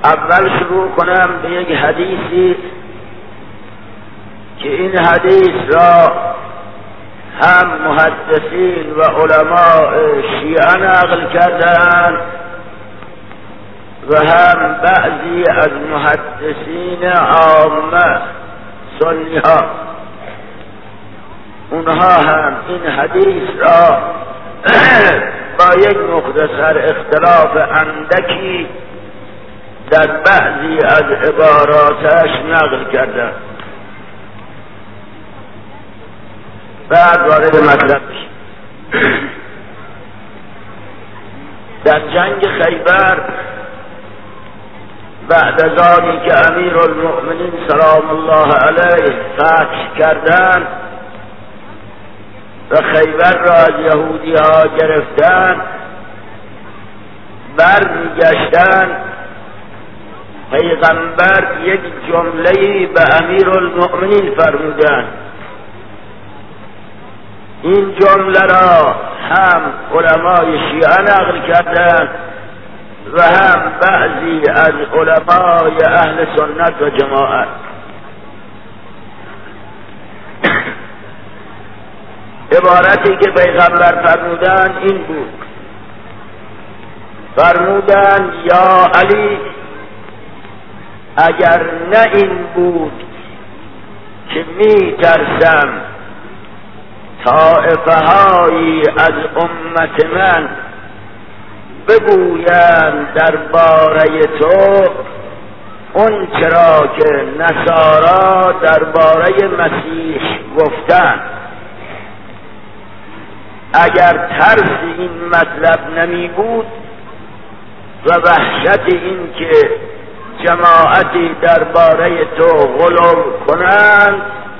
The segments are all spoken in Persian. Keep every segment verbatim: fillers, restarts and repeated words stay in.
اول شروع کنم به یک حدیثی که این حدیث را هم محدثین و علماء شیعه نقل کردند و هم بعضی از محدثین عامه سنی ها، اونها هم این حدیث را با یک مختصر اختلاف اندکی در بعضی از عباراتش نقل کردند. بعد وارد مطلب بشیم. در جنگ خیبر بعد از آنی که امیر المؤمنین سلام الله علیه فتح کردند و خیبر را از یهودی ها گرفتند، برمیگشتند، پیغمبر یک جمله‌ای به امیر المؤمنین فرمودند. این جمله را هم علمای شیعه نقل کردند و هم بعضی از علمای اهل سنت و جماعت. عبارتی که پیغمبر فرمودند این بود، فرمودند یا علی، اگر نه این بود که می ترسم طائفه هایی از امت من بگویند درباره تو اون چرا که نصارا درباره مسیح گفتند. اگر ترس این مطلب نمی بود و وحشت این که جماعتی درباره تو غلو کنند،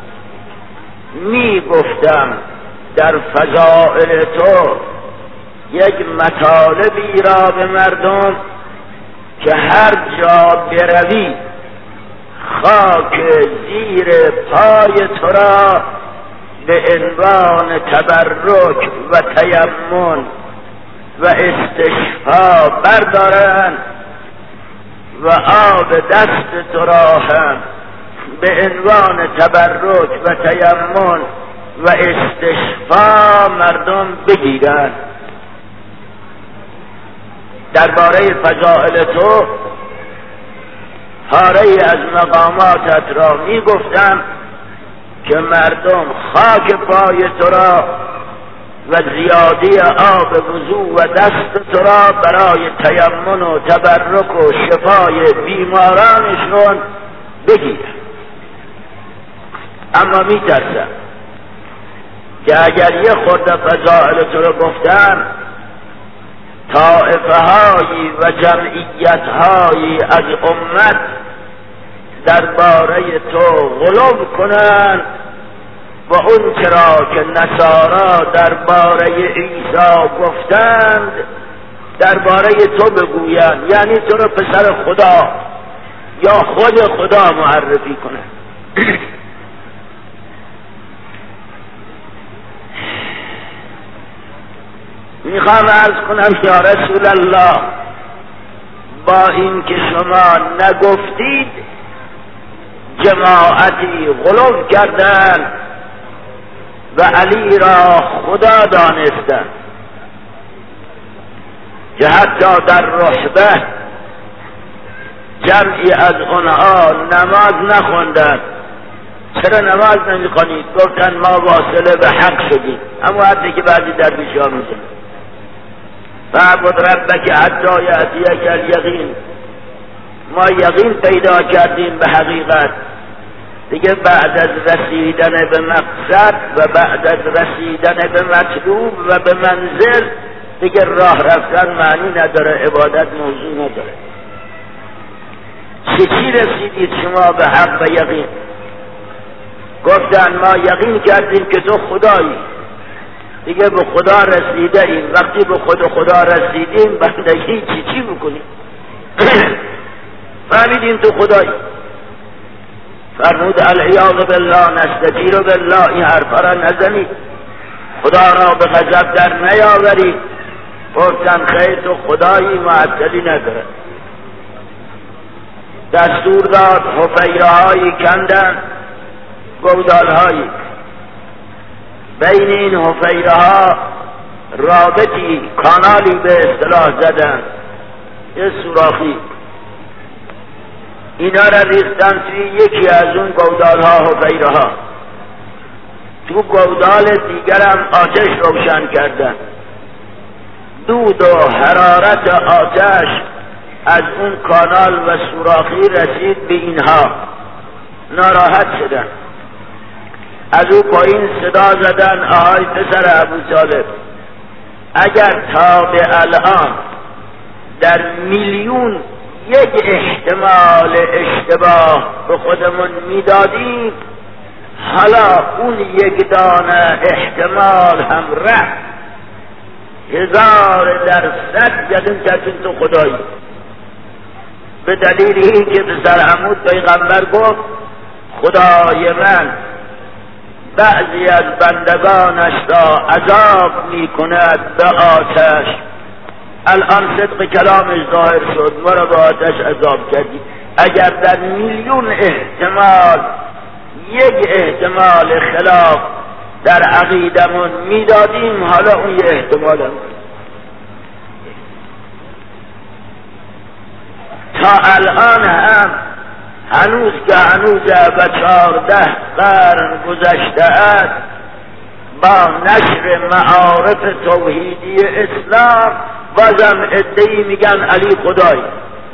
می گفتم در فضائل تو یک مطالبی را به مردم که هر جا بروی خاک زیر پای تو را به عنوان تبرک و تیمم و استشفا بردارند و آب دست تو را هم به عنوان تبرک و تیمم و استشفا مردم بگیرند. درباره فضائل تو پاره از مقاماتت را می گفتم که مردم خاک پای تو را و زیادی آب وضو و دست تو را برای تیمم و تبرک و شفای بیمارانشون بگیرند. اما می ترسم که اگر یه خورده فضائل تو رو گفتم، طائفه هایی و جمعیت هایی از امت درباره تو غلو کنند و اون چرا که نصارا درباره عیسی گفتند درباره تو بگویند، یعنی تو رو پسر خدا یا خود خدا معرفی کنند. میخوام عرض کنم یا رسول الله، با این که شما نگفتید جماعتی غلو کردند و علی را خدا دانستند که حتی در رحبه جمعی از آنها نماز نخوندند. چرا نماز نمیخوانید؟ گفتن ما واصله به حق شدیم. اما حتی که بعضی درویش ها میزن فعبد ربک حتی یأتیک الیقین، ما یقین پیدا کردیم به حقیقت دیگه. بعد از رسیدن به مقصد و بعد از رسیدن به مطلوب و به منزل دیگه راه رفتن معنی نداره، عبادت موضوع نداره. چه چی رسیدید شما به حق و یقین؟ گفتن ما یقین کردیم که تو خدایی، دیگه به خدا رسیده ایم. وقتی به خود خدا رسیدیم بندگی چی چی بکنیم؟ فهمیدیم تو خدایی. فرمود العیاذ بالله نستجیر بالله، این حرفا را نزنید، خدا را به غضب در نیاورید. گفتن خیر تو خدایی، معطلی نداره. دستور داد حفیره هایی کندن، گودال هایی، بین این حفیره ها رابطی کانالی به اصطلاح زدن، یه سوراخی، اینا را ریختن توی یکی از اون گودال ها حفیره ها، تو گودال دیگرم آتش روشن کردن. دود و حرارت آتش از اون کانال و سوراخی رسید به اینها، ناراحت شدن، از او پایین صدا زدن آهای پسر ابو طالب، اگر تا به الان در میلیون یک احتمال اشتباه به خودمون میدادیم، حالا اون یک دانه احتمال هم رفت، هزار درصد یادون کردیم تو خدایی. به دلیل این که پسر عمود پیغمبر گفت خدای من بعضی از بندگانش را عذاب می کند به آتش، الان صدق کلامش ظاهر شد، ما را به آتش عذاب کردی. اگر در میلیون احتمال یک احتمال خلاف در عقیدمون میدادیم، حالا اون یه احتمال هم تا الان هم هنوز که هنوز و چهارده قرن گذشته است، با نشر معارف توحیدی اسلام بازم عده‌ای میگن علی خدایی.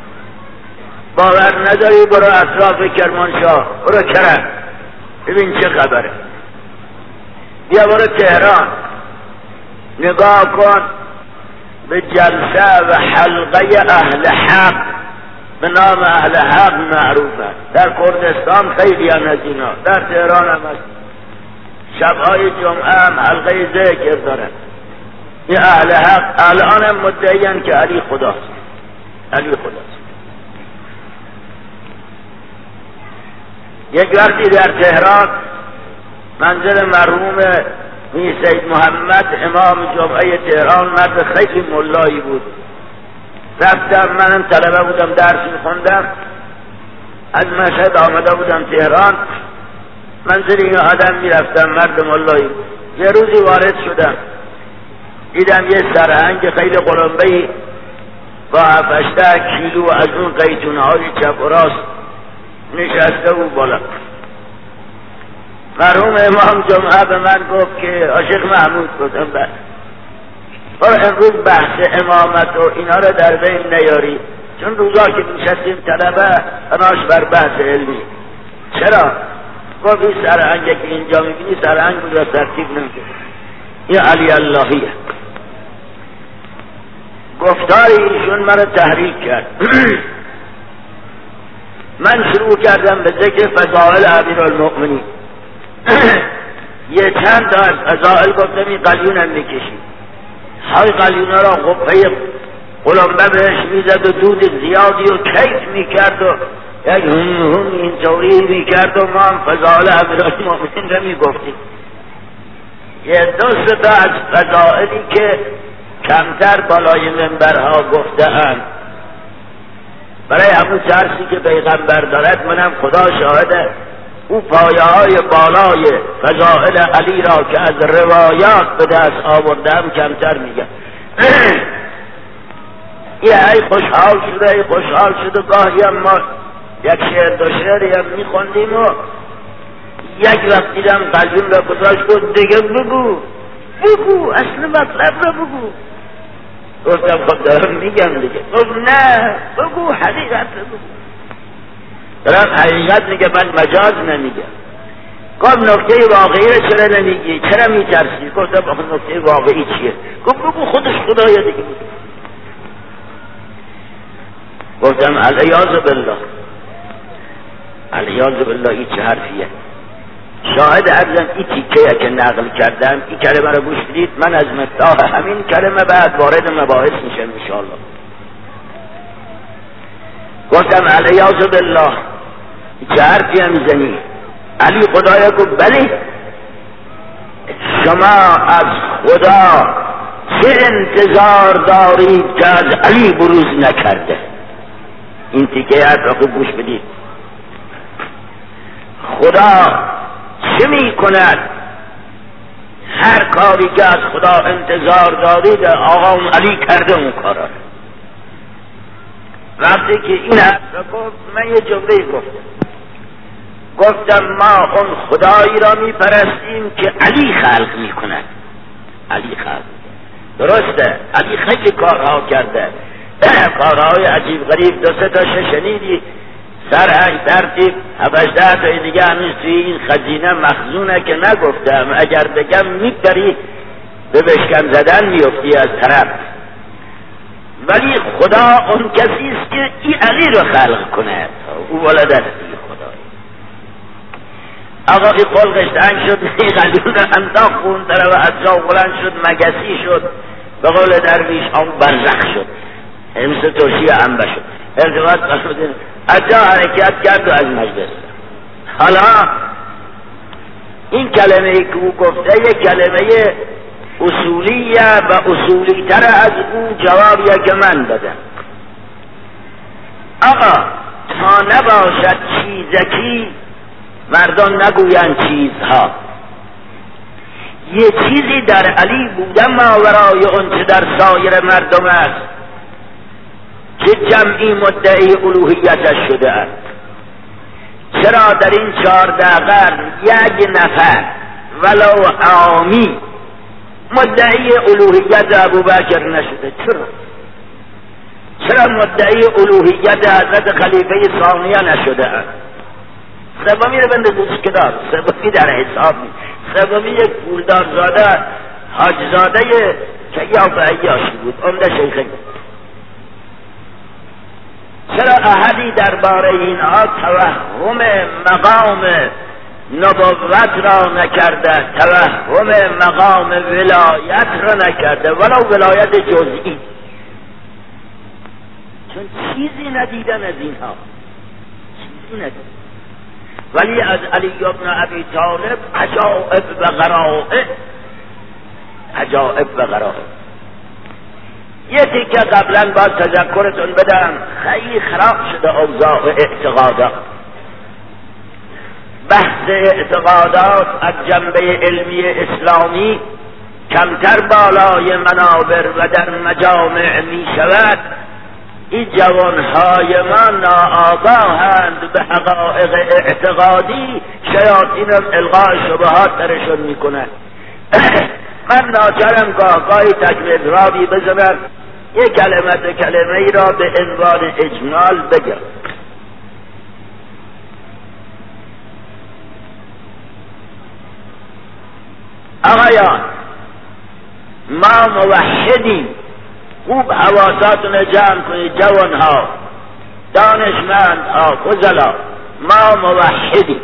باور نداری برو اطراف کرمانشاه، برو کرم ببین چه خبره، بیا برو تهران نگاه کن به جلسه و حلقه اهل حق به نام اهل حق معروفه، در کردستان خیلی هم از اینا، در تهران هم هست، شبهای جمعه هم حلقه ذکر دارن. این اهل حق الان هم مدعیان که علی خداست، علی خداست. یک وقتی در تهران منزل مرحوم میر سید محمد امام جمعه تهران، مرد خیلی ملایی بود، رفتم، منم طلبه بودم درس میخوندم، از مشهد آمده بودم تهران، منزل این آدم میرفتم، مرد ملایی بود. یه روزی وارد شدم، دیدم یه سرهنگ خیلی قلمبه‌ای با هفت کیلو از اون قیتونه های چپ و راست نشسته و بالا. مرحوم امام جمعه به من گفت که عاشق محمود، گفتم بله، برو امروز بحث امامت و اینا رو در بین نیاری، چون روزا که میشستیم طلبه بناش بر بحث علمی. چرا؟ گفت این سرهنگه که اینجا میبینی سرهنگ بود و ترتیب نمیشه، این علی اللهیه. گفتار ایشون مرا تحریک کرد. من شروع کردم به ذکر فضائل امیرالمؤمنین. یه چند تا از فضائل گفتم این قلیون هم میکشید، های قلیون را غفه قلمبه بهش میزد و دود زیادی و کیف میکرد و یک هم هم اینطوری میکرد و ما هم فضائل امیرالمؤمنین را میگفتیم. یه دو ستا از فضائلی که کمتر بالای منبرها گفته‌اند، برای همون ترسی که پیغمبر دارد، منم خدا شاهده او پایه های بالای فضائل علی را که از روایات به دست آوردم کمتر میگم. یه ای خوشحال شده ای خوشحال شده گاهی هم ما یک شعر دو شعری هم میخوندیم و یک وقت دیدم قلیون را گذاشت گفت دیگه بگو بگو اصل مطلب را بگو. گفتم خب دارم میگم دیگه. گفت نه بگو حقیقت را بگو. دارم حقیقت میگه، من مجاز نمیگم. گفت نکته واقعی را چرا نمیگی، چرا میترسی؟ گفتم آخه نکته واقعی چیه؟ گفت بگو خودش خدایا دیگه بگو. گفتم علیاذ بالله، علیاذ بالله این چه حرفیه؟ شاهد عرضم این تیکه که نقل کردم، این کلمه رو گوش بدید، من از مفتاح همین کلمه بعد وارد مباحث میشم انشاءالله. گفتم علیاذ بالله چه حرفی هم میزنی؟ علی خدایا گفت بله. شما از خدا چه انتظار دارید که از علی بروز نکرده؟ این تیکه هست و خوب گوش بدید. خدا چه می کند؟ هر کاری که از خدا انتظار دارید آقا علی کرده اون کارا. وقتی که این هست گفت، من یه جمله گفتم گفتم ما اون خدایی را می پرستیم که علی خلق می کند. علی خلق درسته، علی خیلی کارها کرده، کارهای عجیب غریب. دو سه تا شنیدی سرهنگ ترتیب هفشده تا دیگه هنوز توی این خزینه مخزونه که نگفتم، اگر بگم میپری به بشکن زدن میفتی از طرف. ولی خدا اون کسی است که این علی رو خلق کنه، او ولد است خدا. آقا این خلقش تنگ شد، این قلیون رو انداخت خون طرف از جا بلند شد، مگسی شد، به قول درویش آن برزخ شد، مثل ترشی انبه شد، ارتباط قصد از جا حرکت کرد و از مجلس. حالا این کلمه ای که او گفته یک کلمه اصولیه و اصولی تر از او جوابیه که من دادم. آقا تا نباشد چیزکی مردان نگویند چیزها. یه چیزی در علی بوده ماورای اون چه در سایر مردم است که جمعی مدعی الوهیتش شده است. چرا در این چهارده قرن یک نفر ولو عامی مدعی الوهیت ابوبکر نشده؟ چرا؟ چرا مدعی الوهیت حضرت خلیفه ثانیه نشده است؟ سومی رو بنده دوستکدار، سومی در حساب نیست، سومی یک پولدار زاده حاج زاده که یا به عیاشی بود، عمده شیخی. چرا احدی درباره اینها توهم مقام نبوت را نکرده، توهم مقام ولایت را نکرده، ولو ولایت جزئی؟ چون چیزی ندیدن از اینها، چیزی ندیدن. ولی از علی ابن ابی طالب عجائب و غرائب، عجائب و غرائب. یه تیکه قبلا باید تذکرتون بدم، خیلی خراب شده اوضاع اعتقادات. بحث اعتقادات از جنبه علمی اسلامی کمتر بالای منابر و در مجامع می شود. این جوانهای ما ناآگاهند به حقایق اعتقادی، شیاطین القای شبهات درشون میکنن. من ناچارم گاه گاهی تکمیل رابی بزنم، یک کلمت کلمه ای را به عنوان اجمال بگم. آقایان ما موحدیم، خوب حواساتون جمع کنید جوانها، دانشمندها، فضلا. ما موحدیم،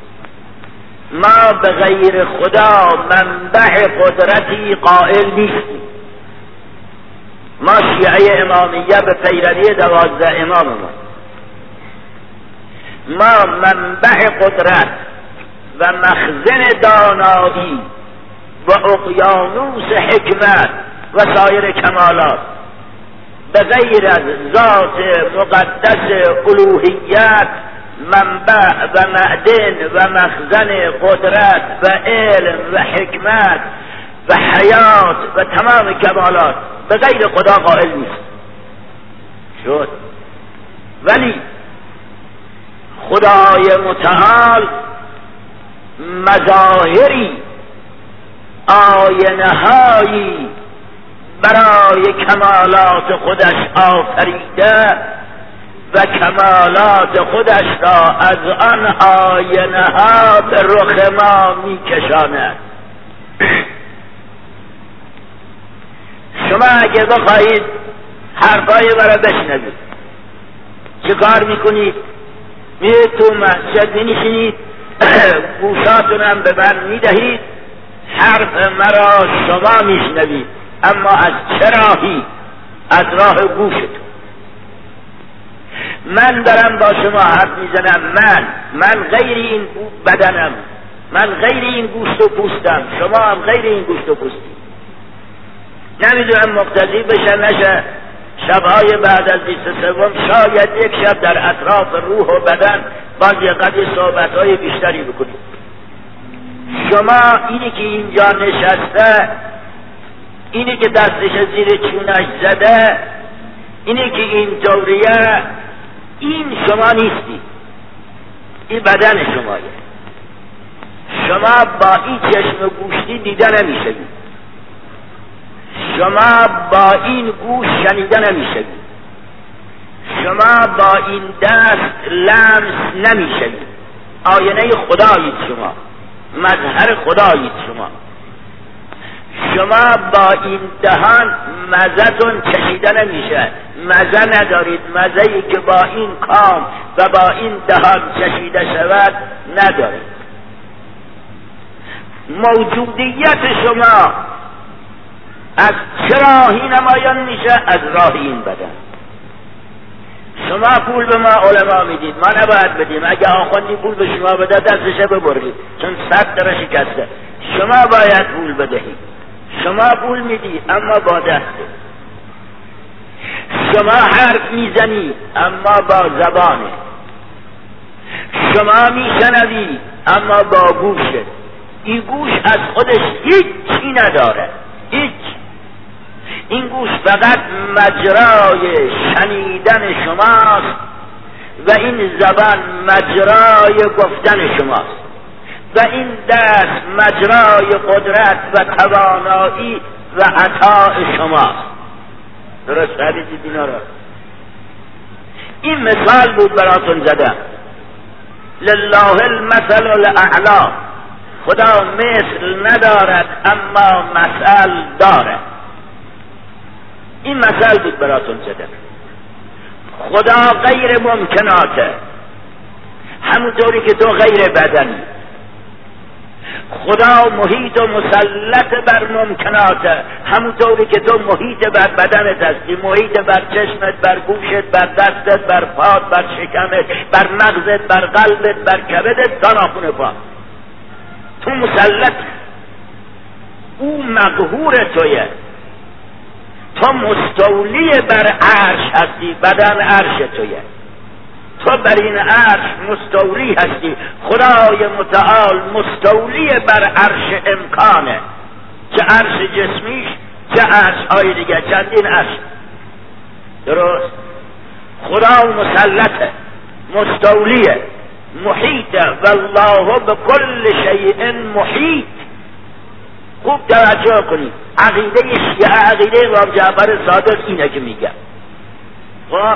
ما به غیر خدا منبع قدرتی قائل نیستیم. ما شیعه امامیه به پیروی دوازده امام ما ما منبع قدرت و مخزن دانایی و اقیانوس حکمت و سایر کمالات به غیر از ذات مقدس الوهیت منبع و معدن و مخزن قدرت و علم و حکمت و حیات و تمام کمالات به غیر خدا قائل نیست شد. ولی خدای متعال مظاهری، آینه‌هایی برای کمالات خودش آفریده و کمالات خودش را از آن آینه‌ها به رخ ما می‌کشاند. شما اگه بخواهید حرفای برای بشنوید چه کار میکنید؟ میرید تو مسجد می‌نشینید، گوشاتونم به من میدهید، حرف مرا شما میشنوید، اما از چه راهی؟ از راه گوشتون. من دارم با شما حرف میزنم، من من غیر این بدنم، من غیر این گوشت و پوستم، شما هم غیر این گوشت و پوستی. نمیدونم مقتضی بشه نشه، شبهای بعد از بیست و سوم شاید یک شب در اطراف روح و بدن باز یه قدر صحبتهای بیشتری بکنید. شما اینی که اینجا نشسته، اینی که دستش زیر چونش زده، اینی که اینطوریه، این شما نیستی، این بدن شمایه. شما با این چشم گوشتی دیده نمیشوید، شما با این گوش شنیده نمیشوید، شما با این دست لمس نمیشوید. آینه خدایید شما، مظهر خدایید شما. شما با این دهان مزه‌تون چشیده نمیشه، مزه ندارید. مزه‌ای که با این کام و با این دهان چشیده شود ندارید. موجودیت شما از چه راهی نمایان میشه؟ از راه این بدن. شما پول به ما علما میدید، ما نباید بدیم. اگه آخوندی پول به شما بده دستشه ببرید، چون صد در شکسته. شما باید پول بدهید. شما پول میدی اما با دسته. شما حرف میزنی اما با زبانه. شما میشنوی اما با گوشه. این گوش از خودش هیچی نداره، هیچ. این گوش فقط مجرای شنیدن شماست و این زبان مجرای گفتن شماست و این دست مجرای قدرت و توانایی و عطاء شماست. درست حدیثی دینا را این مثال بود براتون زدم. لله المثل الاعلی. خدا مثل ندارد اما مثل دارد. این مثل بود براتون زدم. خدا غیر ممکناته، همونطوری که تو غیر بدنی. خدا محیط و مسلط بر ممکناته، همونطوری که تو محیط بر بدنت هستی، محیط بر چشمت، بر گوشت، بر دستت، بر پات، بر شکمت، بر مغزت، بر قلبت، بر کبدت تا ناخن پا. تو مسلط، او مقهور تویه. تو مستولی بر عرش هستی، بدن عرش تویه. تو بر این عرش مستولی هستی. خدای متعال مستولی بر عرش امکانه، چه عرش جسمیش چه عرش های دیگه، چندین عرش. درست؟ خدا مسلطه، مستولیه، محیطه. والله بكل شیء محیط. خوب توجه کنید. عقیده شیعه، عقیده امام جعفر صادق اینه که میگه خب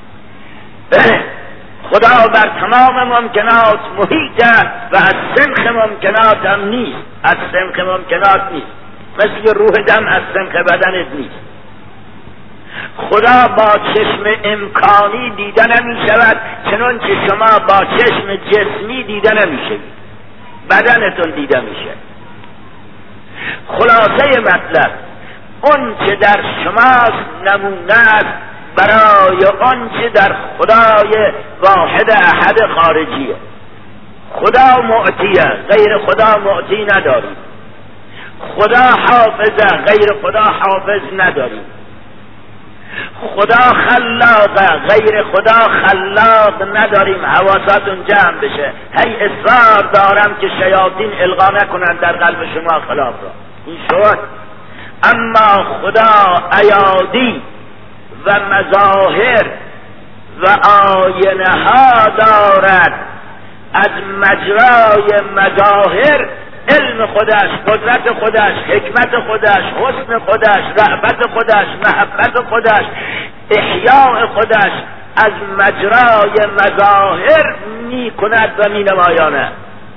خدا بر تمام ممکنات محیطه و از سنخ ممکنات هم نیست، از سنخ ممکنات نیست. مثل روح دم از سنخ بدنت نیست. خدا با چشم امکانی دیده نمی شود، چنان که شما با چشم جسمی دیده نمی شود، بدنتون دیده میشه. خلاصه مطلب اون چه در شماست نمونه است برای اون چه در خدای واحد احد خارجیه. خدا معطیه، غیر خدا معطی نداریم. خدا حافظه، غیر خدا حافظ نداریم. خدا خلاقه، غیر خدا خلاق نداریم. حواساتون جمع بشه. هی اصرار دارم که شیاطین القا نکنن در قلب شما خلاف را. این شد. اما خدا ایادی و مظاهر و آینه ها دارد. از مجرای مظاهر علم خودش، قدرت خودش، حکمت خودش، حسن خودش، رحمت خودش، محبت خودش، احیاء خودش از مجرای مظاهر می کند و می نمایانه.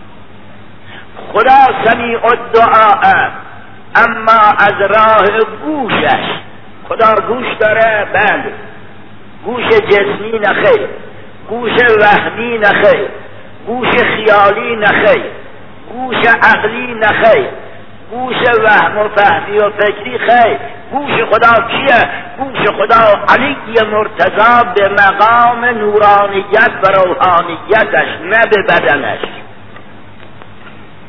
خدا سمیع الدعاء، اما از راه گوشش. خدا گوش داره؟ بله. گوش جسمی نخیر، گوش وهمی نخیر، گوش خیالی نخیر، گوش عقلی نخیر، گوش وهم و فهمی و فکری خیر. گوش خدا کیه؟ گوش خدا علی مرتضی به مقام نورانیت و روحانیتش، نه به بدنش،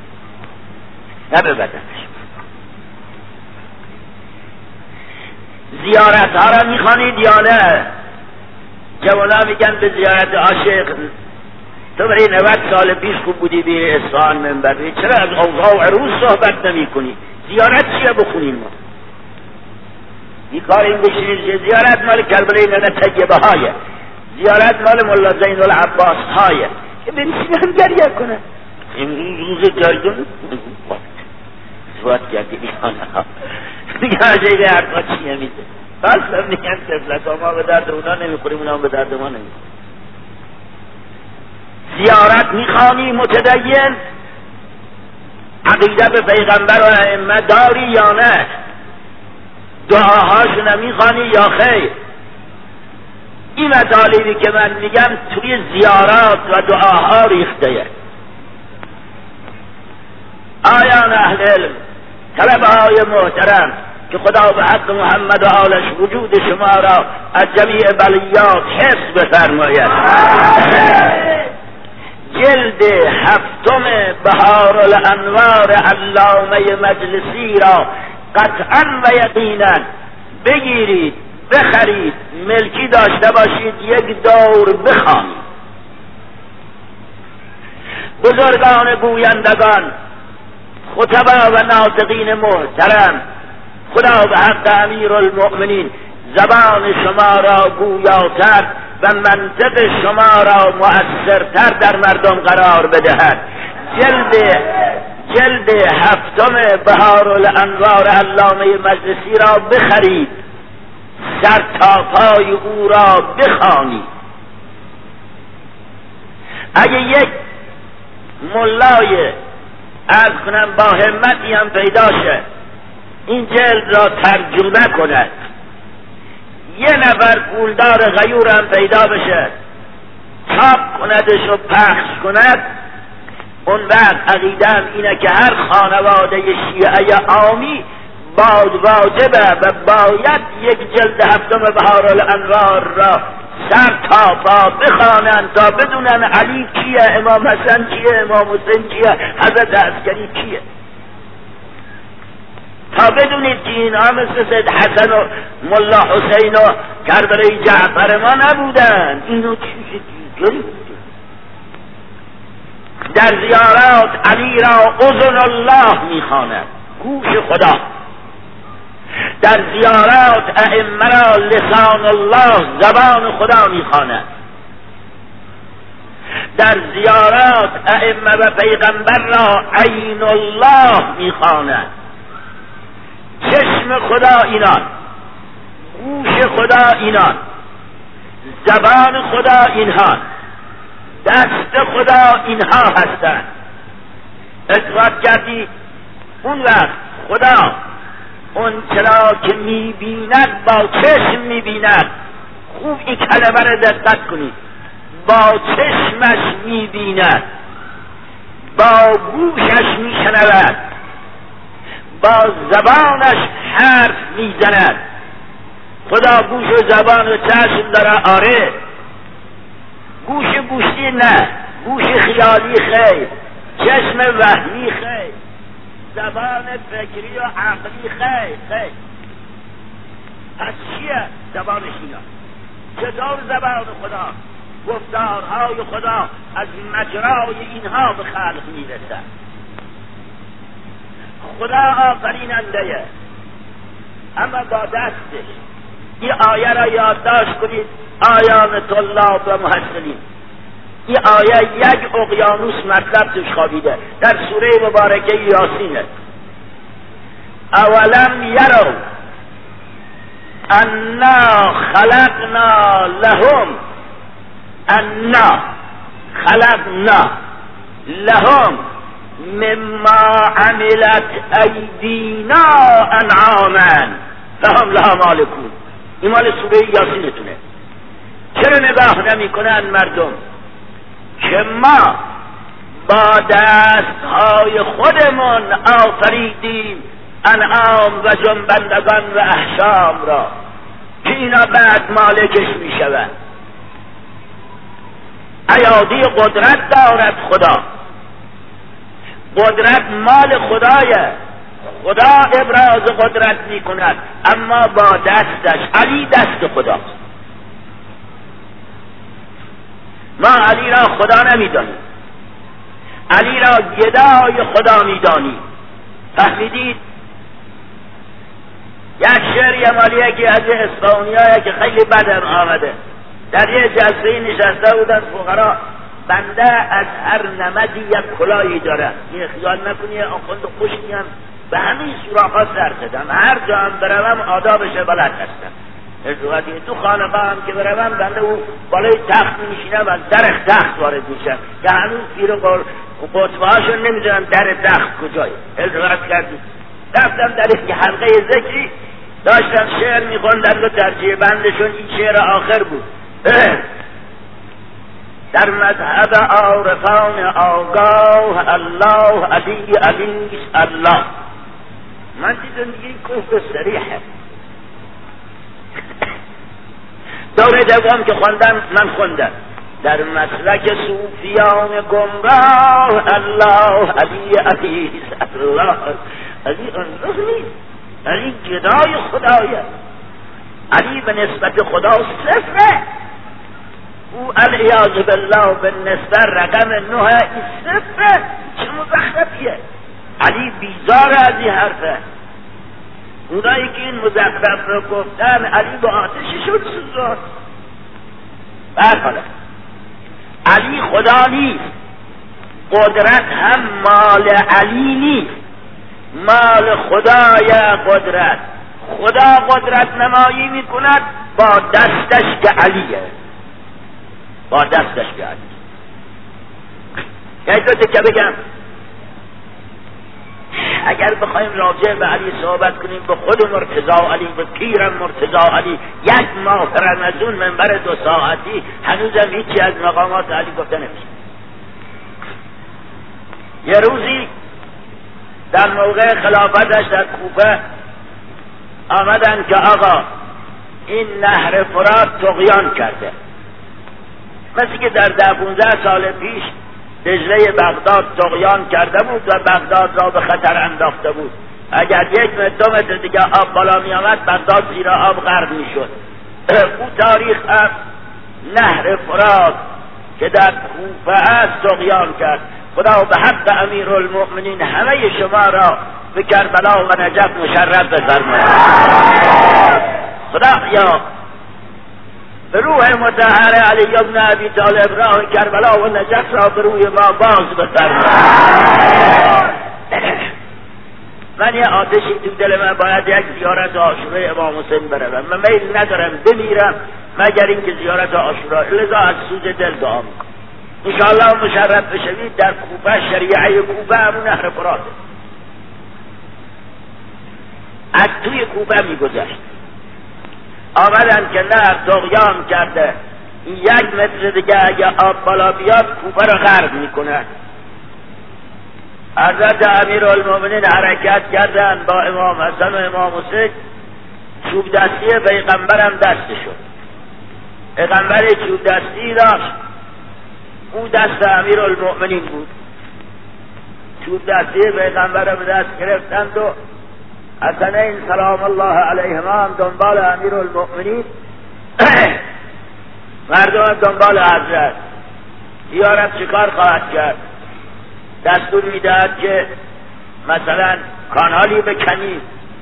نه به بدنش. زیارت ها را میخوانید یا نه؟ جوانا میگن به زیارت عاشق تو برای نود سال پیش خوب بودی بی اصفهان منبر، چرا از اوضاع و عروض صحبت نمی کنی؟ زیارت چیه بخونیم ما؟ این کار این بشینید که زیارت مال کربلای ننه طیبه های، زیارت مال ملا زین العباس های که بنشینن گریه کنن. این روز جایدون صحبت کردی اینا دیگه عجیبه حرفا چیه میده؟ بس میگن تفلت ها ما به درد اونا نمیخوریم، اونا به درد ما نمیخوریم. زیارت میخوانی متدین؟ عقیده به پیغمبر و ائمه داری یا نه؟ دعاهاشون میخوانی یا خیر؟ این مطالبی که من میگم توی زیارات و دعاها ریخته. آیان اهل علم، طلبه های محترم که خدا به حق محمد و آلش وجود شما را از جمیع بلیات حفظ بفرماید. جلد هفتم بهار الانوار علامه مجلسی را قطعا و یقینا بگیرید، بخرید، ملکی داشته باشید، یک دور بخوانید. بزرگان گویندگان، خطبا و ناطقین محترم، خدا به حق امیر المؤمنین زبان شما را گویاتر و منطق شما را مؤثرتر در مردم قرار بدهد. جلد جلد هفتم بهار الانوار علامه مجلسی را بخرید، سر تا پای او را بخوانید. اگه یک ملای از کنم با همتی هم پیدا شه این جلد را ترجمه کند، یه نفر پولدار غیور هم پیدا بشه چاپ کندش و پخش کند، اون وقت عقیدم اینه که هر خانواده شیعه عامی باد واجبه و باید یک جلد هفتم بهار الانوار را سر تا پا بخوانند تا بدونن علی کیه، امام حسن کیه، امام حسین کیه، حضرت عسکری کیه، تا بدونید که اینها مثل سید حسن و ملا حسین و کربلای جعفر ما نبودن، اینو چیز دیگری بوده. در زیارات علی را اذن الله میخواند، گوش خدا. در زیارات ائمه را لسان الله، زبان خدا میخواند. در زیارات ائمه و پیغمبر را عین الله میخواند. چشم خدا اینان، گوش خدا اینان، زبان خدا اینها، دست خدا اینها هستند. اثبات کردی اون وقت خدا اون چرا که میبیند با چشم میبیند. خوب این کلمه را دقت کنید، با چشمش میبیند، با گوشش میشنود، با زبانش حرف میزند. خدا گوش و زبان و چشم داره، آره، گوش گوشی نه، گوش خیالی خیر، چشم وهمی خیر، زبان فکری و عقلی خیر خیر. پس چیه زبانش اینا؟ چطور زبان خدا، گفتارهای خدا از مجرای اینها به خلق میرسد؟ خدا آفریننده، اما با دستش. این آیه را یادداشت کنید، آیان طلاب و محسنین. این آیه یک اقیانوس مطلب توش خوابیده در سوره مبارکه یاسینه. اولم یرو انا خلقنا لهم انا خلقنا لهم مما عملت ایدینا انعاما فهم لها مالکون. این مال سوره یاسینتونه. چرا نگاه نمی کنن مردم که ما با دستهای خودمون آفریدیم انعام و جنبندگان و احشام را که اینا بعد مالکش می شود. ایادی قدرت دارد خدا، قدرت مال خدایه، خدا ابراز قدرت می کند اما با دستش. علی دست خداست. ما علی را خدا نمی دانیم، علی را گدای خدا می دانیم. فهمیدید؟ یک شعر مالیه که از اسپانیایی که خیلی بدم آمده، در یه جلسه نشسته بودن فقرا، بنده از هر نمدی یک کلاهی داره، این خیال نکنی آخوند خوشی هم به همین سوراخ‌ها سر زدم، هر جا هم بروم آدابش بلد هستم. ارتباطی تو خانقاه هم که بروم بنده او بالای تخت می نشینم و در تخت وارد میشم که هنوز پیر قطبه هاشون نمیدونم در تخت کجای. ارتباط کردیم رفتم در یک حلقه ذکری داشتم شعر میخوندن و ترجیح بندشون این شعر آخر بود. در مذهب عارفان آگاه الله علی علی الله. من دیدم این کفر صریحه. دوره دوم که خوندم من خوندم در مسلک صوفیان گمراه الله علی علی الله. علی الله نیست، علی گدای خدایه. علی به نسبت خدا صفره، او العیاذ بالله به نسبت رقم نه این صفره. چه مزخرفیه؟ علی بیزار از این حرفه. اونایی که این مزخرف رو گفتن علی با آتشی شد سوزان. برحاله علی خدا نیست، قدرت هم مال علی نیست، مال خدای قدرت. خدا قدرت نمایی می کند با دستش که علیه، با دستش که علی. یعنی دو تکه بگم اگر بخوایم راجع به علی صحبت کنیم، به خود مرتضی علی، به پیرم مرتضی علی، یک ماه رمضان منبر دو ساعتی هنوزم هیچی از مقامات علی گفته نمیشه. یه روزی در موقع خلافتش در کوفه آمدن که آقا این نهر فرات طغیان کرده، مثل که در ده پونزده سال پیش دجله بغداد طغیان کرده بود و بغداد را به خطر انداخته بود. اگر یک متر دو متر دیگه آب بالا می آمد بغداد زیر آب غرق می شد. او تاریخ هم نهر فرات که در کوفه است طغیان کرد. خدا به حق امیرالمؤمنین همه شما را به کربلا و نجف مشرف بفرماید. خدا یا به روح مطهر علی ابن ابی طالب راه کربلا و نجف را به روی ما باز بفرماید. من یه آتشی تو دل من باید یک زیارت عاشورای امام حسین بروم. من میل ندارم بمیرم مگر اینکه زیارت عاشورا، لذا از سوز دل دعا میکنم انشاءالله مشرف بشوید. در کوفه شریعه کوفه همون نهر فراته، از توی کوفه میگذشت. آمدن که نهر طغیان کرده، این یک متر دیگه اگه آب بالا بیاد کوفه را غرق میکنه. حضرت امیرالمؤمنین حرکت کردن با امام حسن و امام حسین، چوب دستی پیغمبرم دست شد. پیغمبر چوب دستی داشت، او دست امیرالمؤمنین بود. چوب دستی پیغمبر به دست گرفتند و حسنین سلام الله علیهما هم دنبال امیرالمؤمنین، مردم دنبال حضرت. زیارت چیکار خواهد کرد؟ دستور میدهد که مثلا کانالی بکنیم،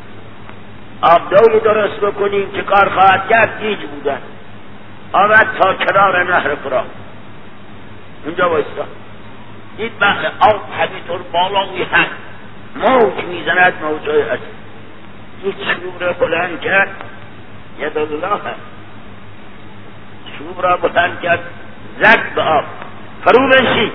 آبدوی درست بکنیم. چه کار خواهد کرد؟ گیج بودن. آمد تا کنار نهر فرات، اونجا بایستا، دید بحر آب همینطور بالاوی هست، موج میزند، موجای هست. این چوب را بلند کرد، ید الله هست، چوب را بلند کرد، زد به آب، فرو بنشید.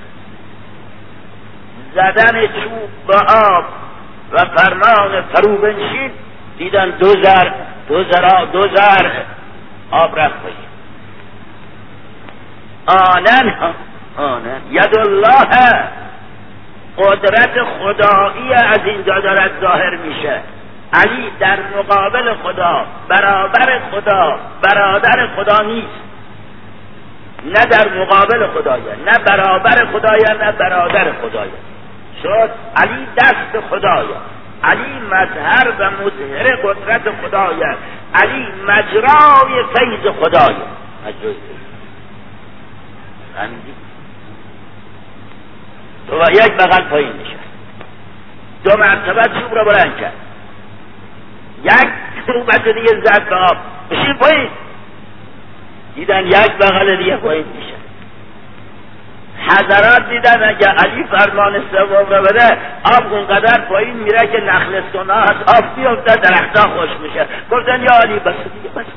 زدن چوب به آب و فرمان فرو بنشید، دیدن دو زر دو زر دو زر آب رفت بشید. آنن آنن ید الله، قدرت خدایی از اینجا دارد ظاهر میشه. علی در مقابل خدا، برابر خدا، برادر خدا نیست. نه در مقابل خدایه، نه برابر خدایه، نه برادر خدایه. شد علی دست خدایه. علی مظهر و مظهر قدرت خدای، علی مجرای فیض خدای. مجرای فیض فهمیدی؟ تو با یک بغل پایین میشه، دو مرتبه چوب را بلند کرد، یک نوبت دیگه زد به آب، بشین پایین، دیدن یک بغل دیگه پایین میشه. حضرات دیدن اگه علی فرمان سوم را بده آب اونقدر پایین میره که نخلستون ها از آب بیفته، درختها خوش میشه. گفتن یا علی بس دیگه، بس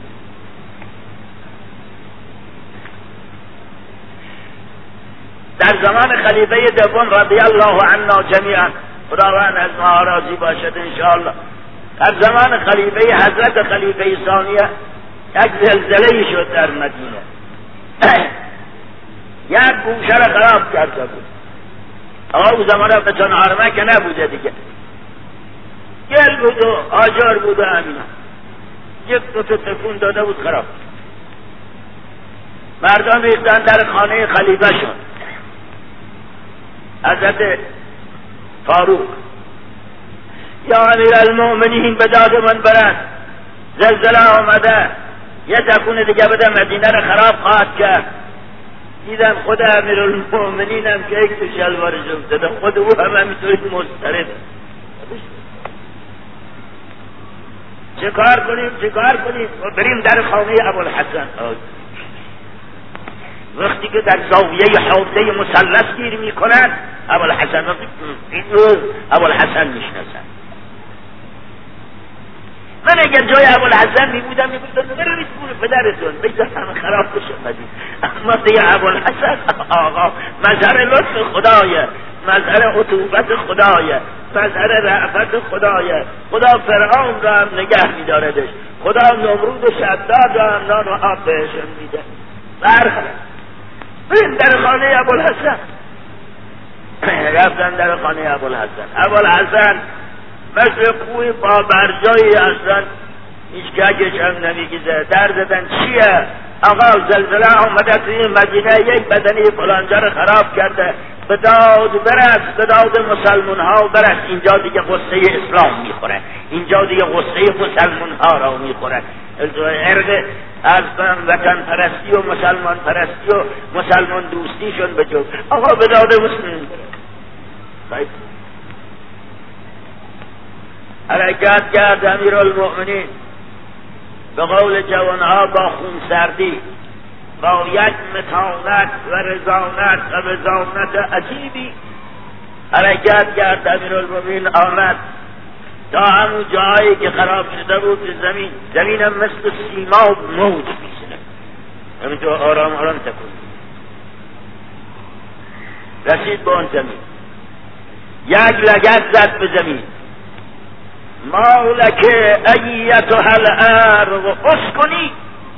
در زمان خلیفه دوم رضی الله عنه جمیعا، خداوند از ما راضی باشد انشاءالله، در زمان خلیفه حضرت خلیفه ثانیه یک زلزله شد در مدینه، یک گوشه را خراب کرده بود. آقا او زمان به چون آرمه که نبوده دیگه، گل بود و آجار بود و همینا، یک دو تا تکون داده بود خراب. مردان ریختن در خانه خلیفه شد، حضرت فاروق یا امیر المؤمنین به داد من برد، زلزله آمده، یه تکون دیگه بده مدینه را خراب خواهد کرد. دیدم خود امیر المؤمنین هم که یک تو شلوارش افتاده، خود او هم همینطوری مضطرب. چه کار کنیم چه کار کنیم؟ بریم در خانه ابوالحسن. وقتی که در زاویه حوضه مثلث گیر میکنند، ابوالحسن ابوالحسن میشناسن. من اگر جای ابوالحسن میبودم میگفتم برید پول پدرتون بگذار همه خراب بشه مدین، اما دیگه ابوالحسن آقا مظهر لطف خدایه، مظهر عطوبت خدایه، مظهر رأفت خدایه. خدا فرعون را هم نگه میداردش، خدا نمرود و شداد را هم نان و آب بهشون میده. برخلاف بریم در خانه ابوالحسن. رفتن در خانه ابوالحسن. ابوالحسن مثل کوی با برجایی اصلا هیچ گگش هم نمیگیزه. در زدن چیه؟ آقا زلزله آمده توی مدینه، یک بدنی فلانجا رو خراب کرده، به داد برس، به داد مسلمان ها برس. اینجا دیگه غصه اسلام میخوره، اینجا دیگه غصه مسلمان ها را میخوره. ارد از وطن پرستی و مسلمان پرستی و مسلمان دوستیشون به جو. آقا به داد مسلمان برس. حرکت کرد امیر المؤمنین به قول جوانها با خون سردی، با یک متانت و رضانت و رضانت عجیبی حرکت کرد. امیر المؤمنین آمد تا همون جایی که خراب شده بود زمین، زمین هم مثل سیما موج میزنه، همینطور آرام آرام تکون رسید به اون زمین، یک لگد زد به زمین. مالک ایتها الارض اسکنی،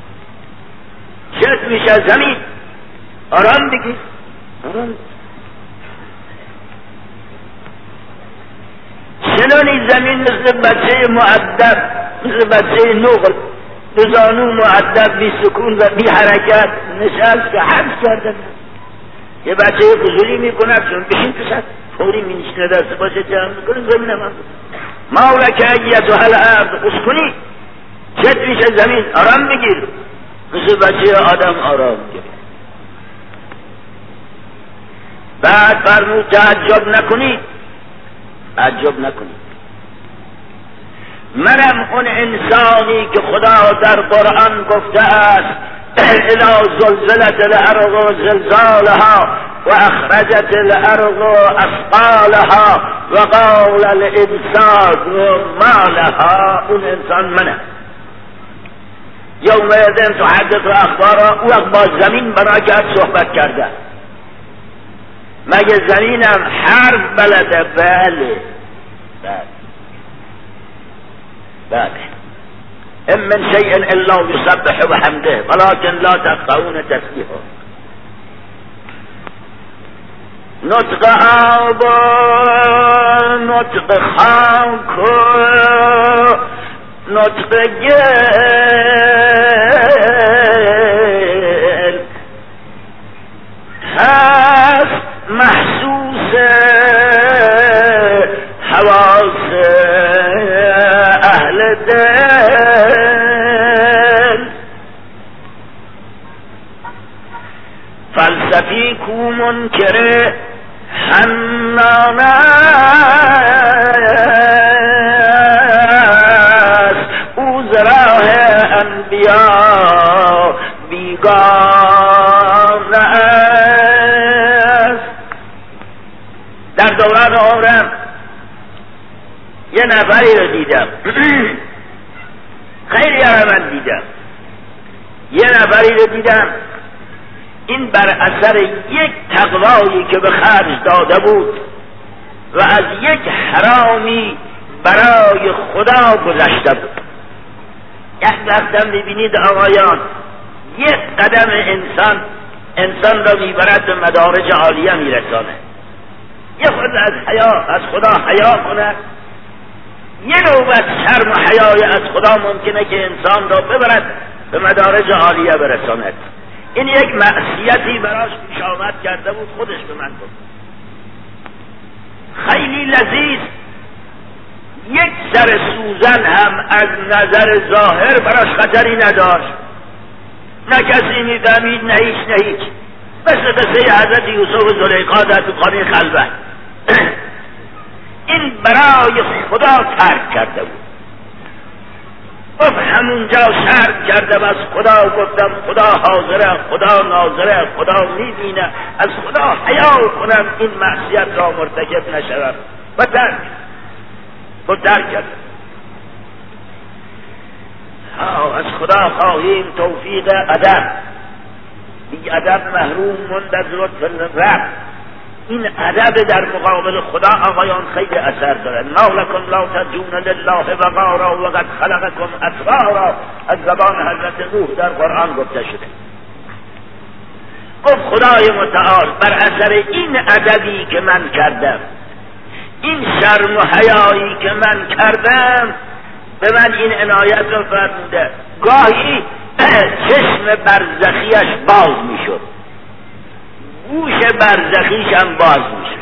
چت میشه زمین، آرام بگیر، آرام. چنانی زمین مثل بچه مؤدب، مثل بچه نقل، بزانو مؤدب، بی سکون و بی حرکت نشست که حبس کردن. یه بچه فضولی میکنه چون بشین پسر فوری مینشنه دست باشه جمع میکنه زمین هم هم مالک ایتها الارض اسکنی، چت میشه زمین، آرام بگیر، مثل بچه آدم آرام بگیر. بعد فرمود تعجب نکنید، تعجب نکنید، منم اون انسانی که خدا در قرآن گفته است الی زلزلت الارض زلزالها و اخرجت الارض اثقالها و قال الانسان ما لها. اون انسان منه. یوم یدن تحدث اخبارها، او اخبار زمین بنا کرد صحبت کرده. مگه زمینم حرف بلده؟ بله بله بله. ام من شیء الا یسبح بحمده ولكن لا تفقهون تسبیحه. نطق آب، نطق خاک، نطق گل هست محسوس حواس فلسفی کو منکر حنان است، او ز راه انبیا بیگانه است. در دوران عمرم یه نفری رو دیدم خیلی من دیدم یه نفری رو دیدم این بر اثر یک تقوایی که به خرج داده بود و از یک حرامی برای خدا گذشته بود. یک رفتم ببینید آقایان، یک قدم انسان انسان را میبرد به مدارج عالیه میرسانه. یه خود از حیا از خدا حیا کنه، یه نوبت شرم و حیای از خدا ممکنه که انسان را ببرد به مدارج عالیه برساند. این یک معصیتی براش پیش آمد کرده بود، خودش به من گفت خیلی لذیذ. یک سر سوزن هم از نظر ظاهر براش خطری نداشت، نه کسی میفهمید نه هیچ نه هیچ، مثل قصه حضرت یوسف و زلیخا در خانه خلوت. این برای خدا ترک کرده بود. گفت همونجا شرط کردم از خدا، گفتم خدا حاضره، خدا ناظره، خدا میبینه، از خدا حیا کنم این معصیت را مرتکب نشوم و ترک و ترک کردم. از خدا خواهیم توفیق ادب، بی ادب محروم مند از لطف رب. این ادب در مقابل خدا آقایان خیلی اثر داره. ما لکم لا ترجون لله وقارا و قد خلقکم اطوارا، از زبان حضرت نوح در قرآن گفته شده. گفت خدای متعال بر اثر این ادبی که من کردم، این شرم و حیایی که من کردم، به من این عنایت رو فرموده. گاهی چشم برزخیش باز میشد، گوش برزخیش هم باز میشه.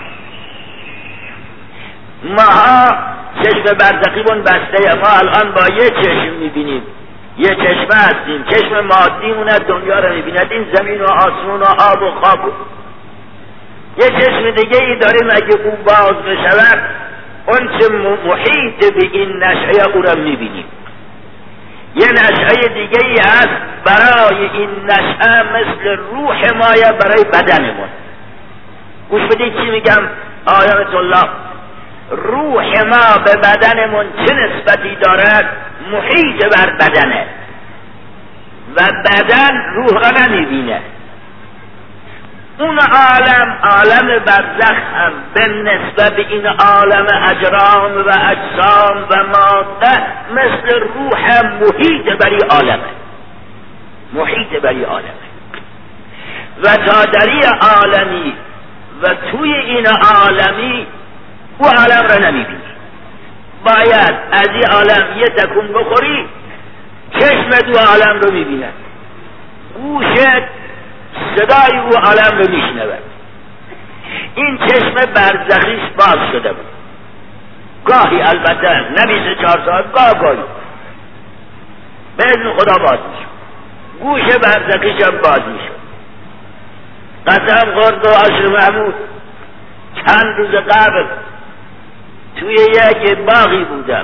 ما چشم برزخیمون بسته، ما الان با یه چشم میبینیم، یه چشمه هستیم، چشم مادیمون از دنیا رو میبیند، این زمین و آسمون و آب و خاک. یه چشم دیگه ای داریم اگه اون باز بشود اون چه محیط به این نشعه او رو میبینیم. یه نشعه دیگه ای هست برای این نشعه مثل روح مایه برای بدنمون. گوش بدید چی میگم آیات الله. روح ما به بدنمون چه نسبتی دارد؟ محیط بر بدنه و بدن روح را نمیبینه. اون عالم عالم برزخ هم به نسبت این عالم اجرام و اجسام و ماده مثل روح محیط بری عالمه، محیط بری عالمه. و تا دری عالمی و توی این عالمی او عالم را نمیبینی. باید از این عالم یه تکون بخوری چشم دو عالم رو میبینه، گوشت صدای او عالم رو میشنود. این چشم برزخیش باز شده بود، گاهی البته نه بیست و چهار ساعت، گاه گاهی به اذن خدا باز میشد. گوش برزخیش هم باز میشد. قسم خورد و عشر محمود چند روز قبل توی یک باغی بودم،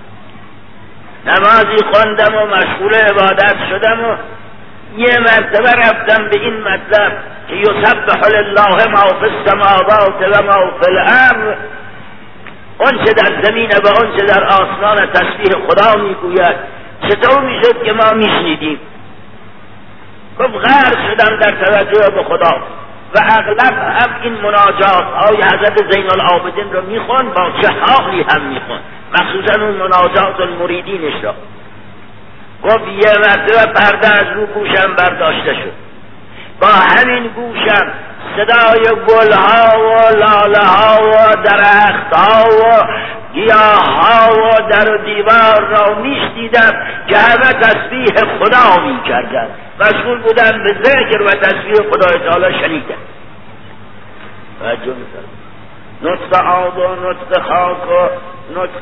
نمازی خوندم و مشغول عبادت شدم و یه مرتبه رفتم به این مطلب که یسبح لله ما فی السماوات و ما فی الارض، اون چه در زمین و اون چه در آسمان تسبیح خدا میگوید. چطور میشد که ما میشنیدیم؟ خب غرق شدم در توجه به خدا و اغلب هم این مناجات های حضرت زین العابدین رو میخون، با چه حالی هم میخون، مخصوصا اون مناجات المریدینش را. گفت یه مرتبه پرده از رو گوشم برداشته شد، با همین گوشم صدای گلها و لاله ها و درخت ها و گیاه ها و در و دیوار را میشنیدم که همه تسبیح خدا میکردن، مشغول بودن به ذکر و تسبیح خدای تعالی شنیدن. و جنسا نطق آب و نطق خاک و نطق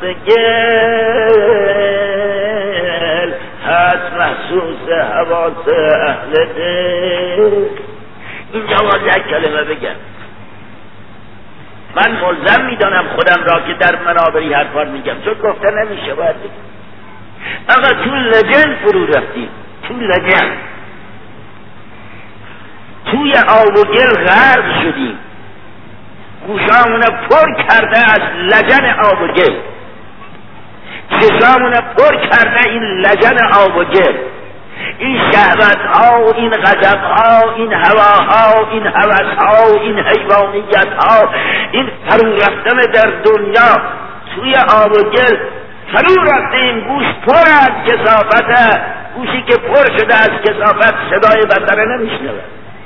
گل هست محسوس حواس اهل دل. اینجا باید یک کلمه بگم. من ملزم میدانم خودم را که در منابری حرفا میگم، چون گفته نمیشه باید بگم. اما تو لجن فرو رفتیم، تو لجن توی آب و گل غرق شدیم، گوشامونو پر کرده از لجن آب و گل، چشامونو پر کرده این لجن آب و گل، این شهوت ها، این غضب ها، این هواها، این هوس ها، این حیوانیت ها، این فرو رفتن در دنیا توی آب و گل فرو رفتیم. گوش پر از کثافت، گوشی که پر شده از کثافت صدای بندره نمیشنوه،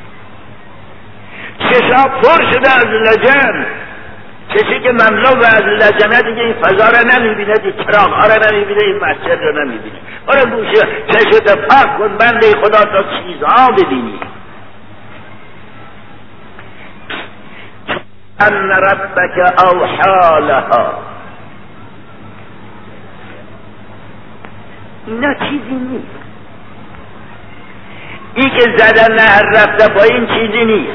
چشا پر شده از لجن، چشی که مملو از لجنه دیگه این فضا را نمیبینه، این چراغ ها را نمیبینه، این مسجد را نمیبینه. برو گوشه چشت پاک کن بنده خدا تا چیزها ببینی. ان ربک اوحی لها، اینا چیزی نیست. این که زدن نهر رفته با این چیزی نیست.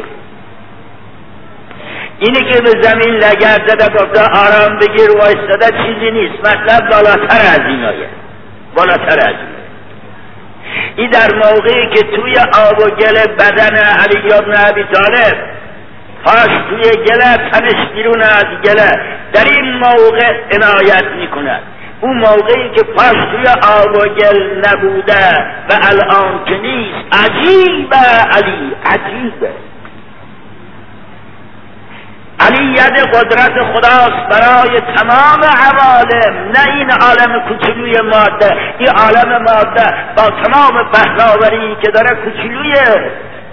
اینی که به زمین لگد زده گفته آرام بگیر وایستاده چیزی نیست. مطلب بالاتر از اینایه، بالاتر از این. این در موقعی که توی آب و گل بدن علی ابن ابی طالب، پاش توی گله، تنش بیرون از گله، در این موقع عنایت میکند. اون موقعی که پاش توی آب و گل نبوده و الان که نیست، عجیبه علی، عجیبه. علی ید قدرت خداست برای تمام عوالم، نه این عالم کوچولوی ماده. این عالم ماده با تمام پهناوری که داره کوچولویه.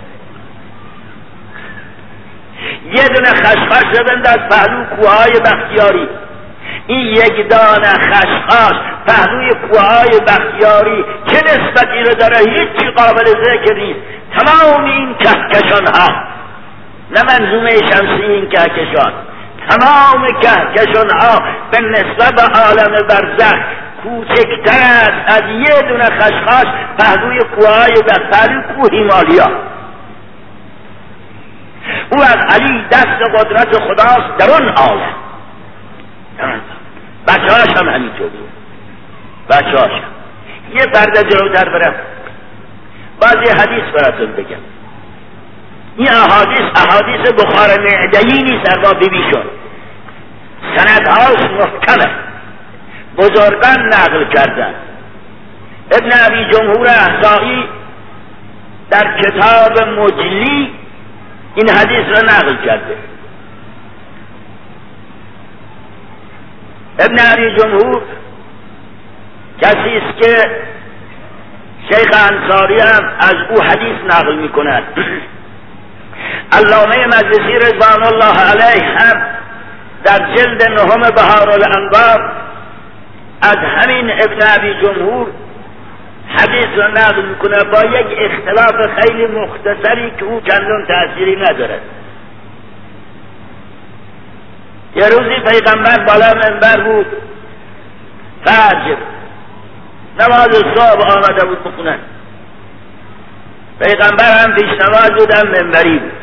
یه دونه خشخاش زدند از پهلو کوههای بختیاری، این یک دانه خشخاش پهلوی کوههای بختیاری چه نسبتی رو داره؟ هیچی قابل ذکر نیست. تمام این کهکشان ها، نه منظومه شمسی این کهکشان، تمام کهکشان ها به نسبت به عالم برزخ کوچکتر است از یه دونه خشخاش پهلوی کوههای بختیاری، کوه هیمالیا. او از علی دست قدرت خداست در اون عالم. بچه هاش هم همینطوری، بچه هاش هم. یه پرده جلوتر برم بعضی حدیث براتون بگم. این احادیث احادیث بخار معدهی نیست، ارباب بیبی شد، سندهاش محکمه، بزرگان نقل کردن. ابن ابی جمهور احصایی در کتاب مجلی این حدیث را نقل کرده. ابن ابی جمهور کسی است که شیخ انصاری هم از او حدیث نقل می کند. علامه مجلسی رضوان الله علیه هم در جلد نهم بهارالانوار از همین ابن ابی جمهور حدیث را نقل می کند با یک اختلاف خیلی مختصری که او چندان تأثیری ندارد. یه روزی پیغمبر بالا منبر بود، فجر نماز صبح آمده بود بخونن. پیغمبر هم پیش نماز بود، هم منبری بود.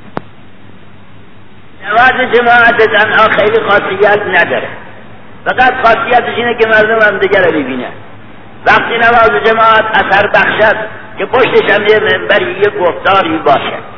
نماز جماعت تنها خیلی خاصیت نداره، فقط خاصیتش اینه که مردم هم دیگر رو ببینن. وقتی نماز جماعت اثر بخشد که پشتش هم یه منبری، یه گفتاری باشد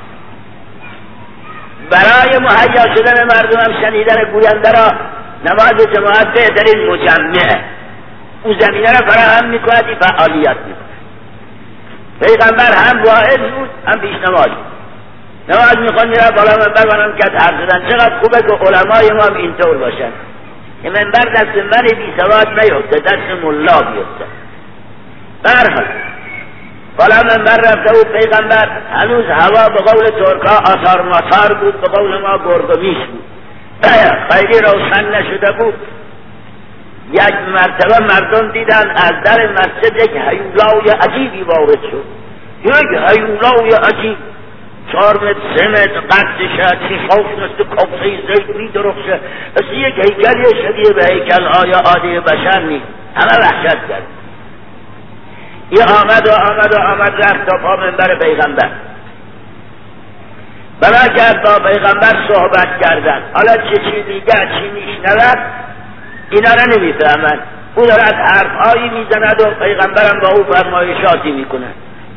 برای مهیا شدن مردم هم شنیدن گوینده را. نماز جماعت بهترین مجمعه، او زمینه را فراهم میکند، این فعالیت میکند. پیغمبر هم واعظ بود، هم پیش نماز نماز میخوان میره بالا منبر برام که حرف زدن. چقدر خوبه که علمای ما هم اینطور باشن، این منبر دست من بی سواد نیفته، دست ملا بیفته. برحال بالا منبر رفته بود پیغمبر، هنوز هوا به قول ترکا آثار ماثار بود، به قول ما گرگومیش بود، خیلی روشن نشده بود. یک مرتبه مردم دیدن از در مسجد یک هیولای عجیبی وارد شد، یک هیولای عجیب، چهار متر سه متر قدشه، چشاش مثل کاسه زیت می درخشه، مثل یک هیکلی شبیه به هیکل های عادی بشر نیست. همه وحشت کرد. این آمد و آمد و آمد رفت تا پا منبر پیغمبر. بنا کرد با پیغمبر صحبت کردن. حالا چه چی میگه چی میشنود اینا را نمیفهمن. او دارد حرفهایی میزند و پیغمبرم با او فرمایشاتی میکنه.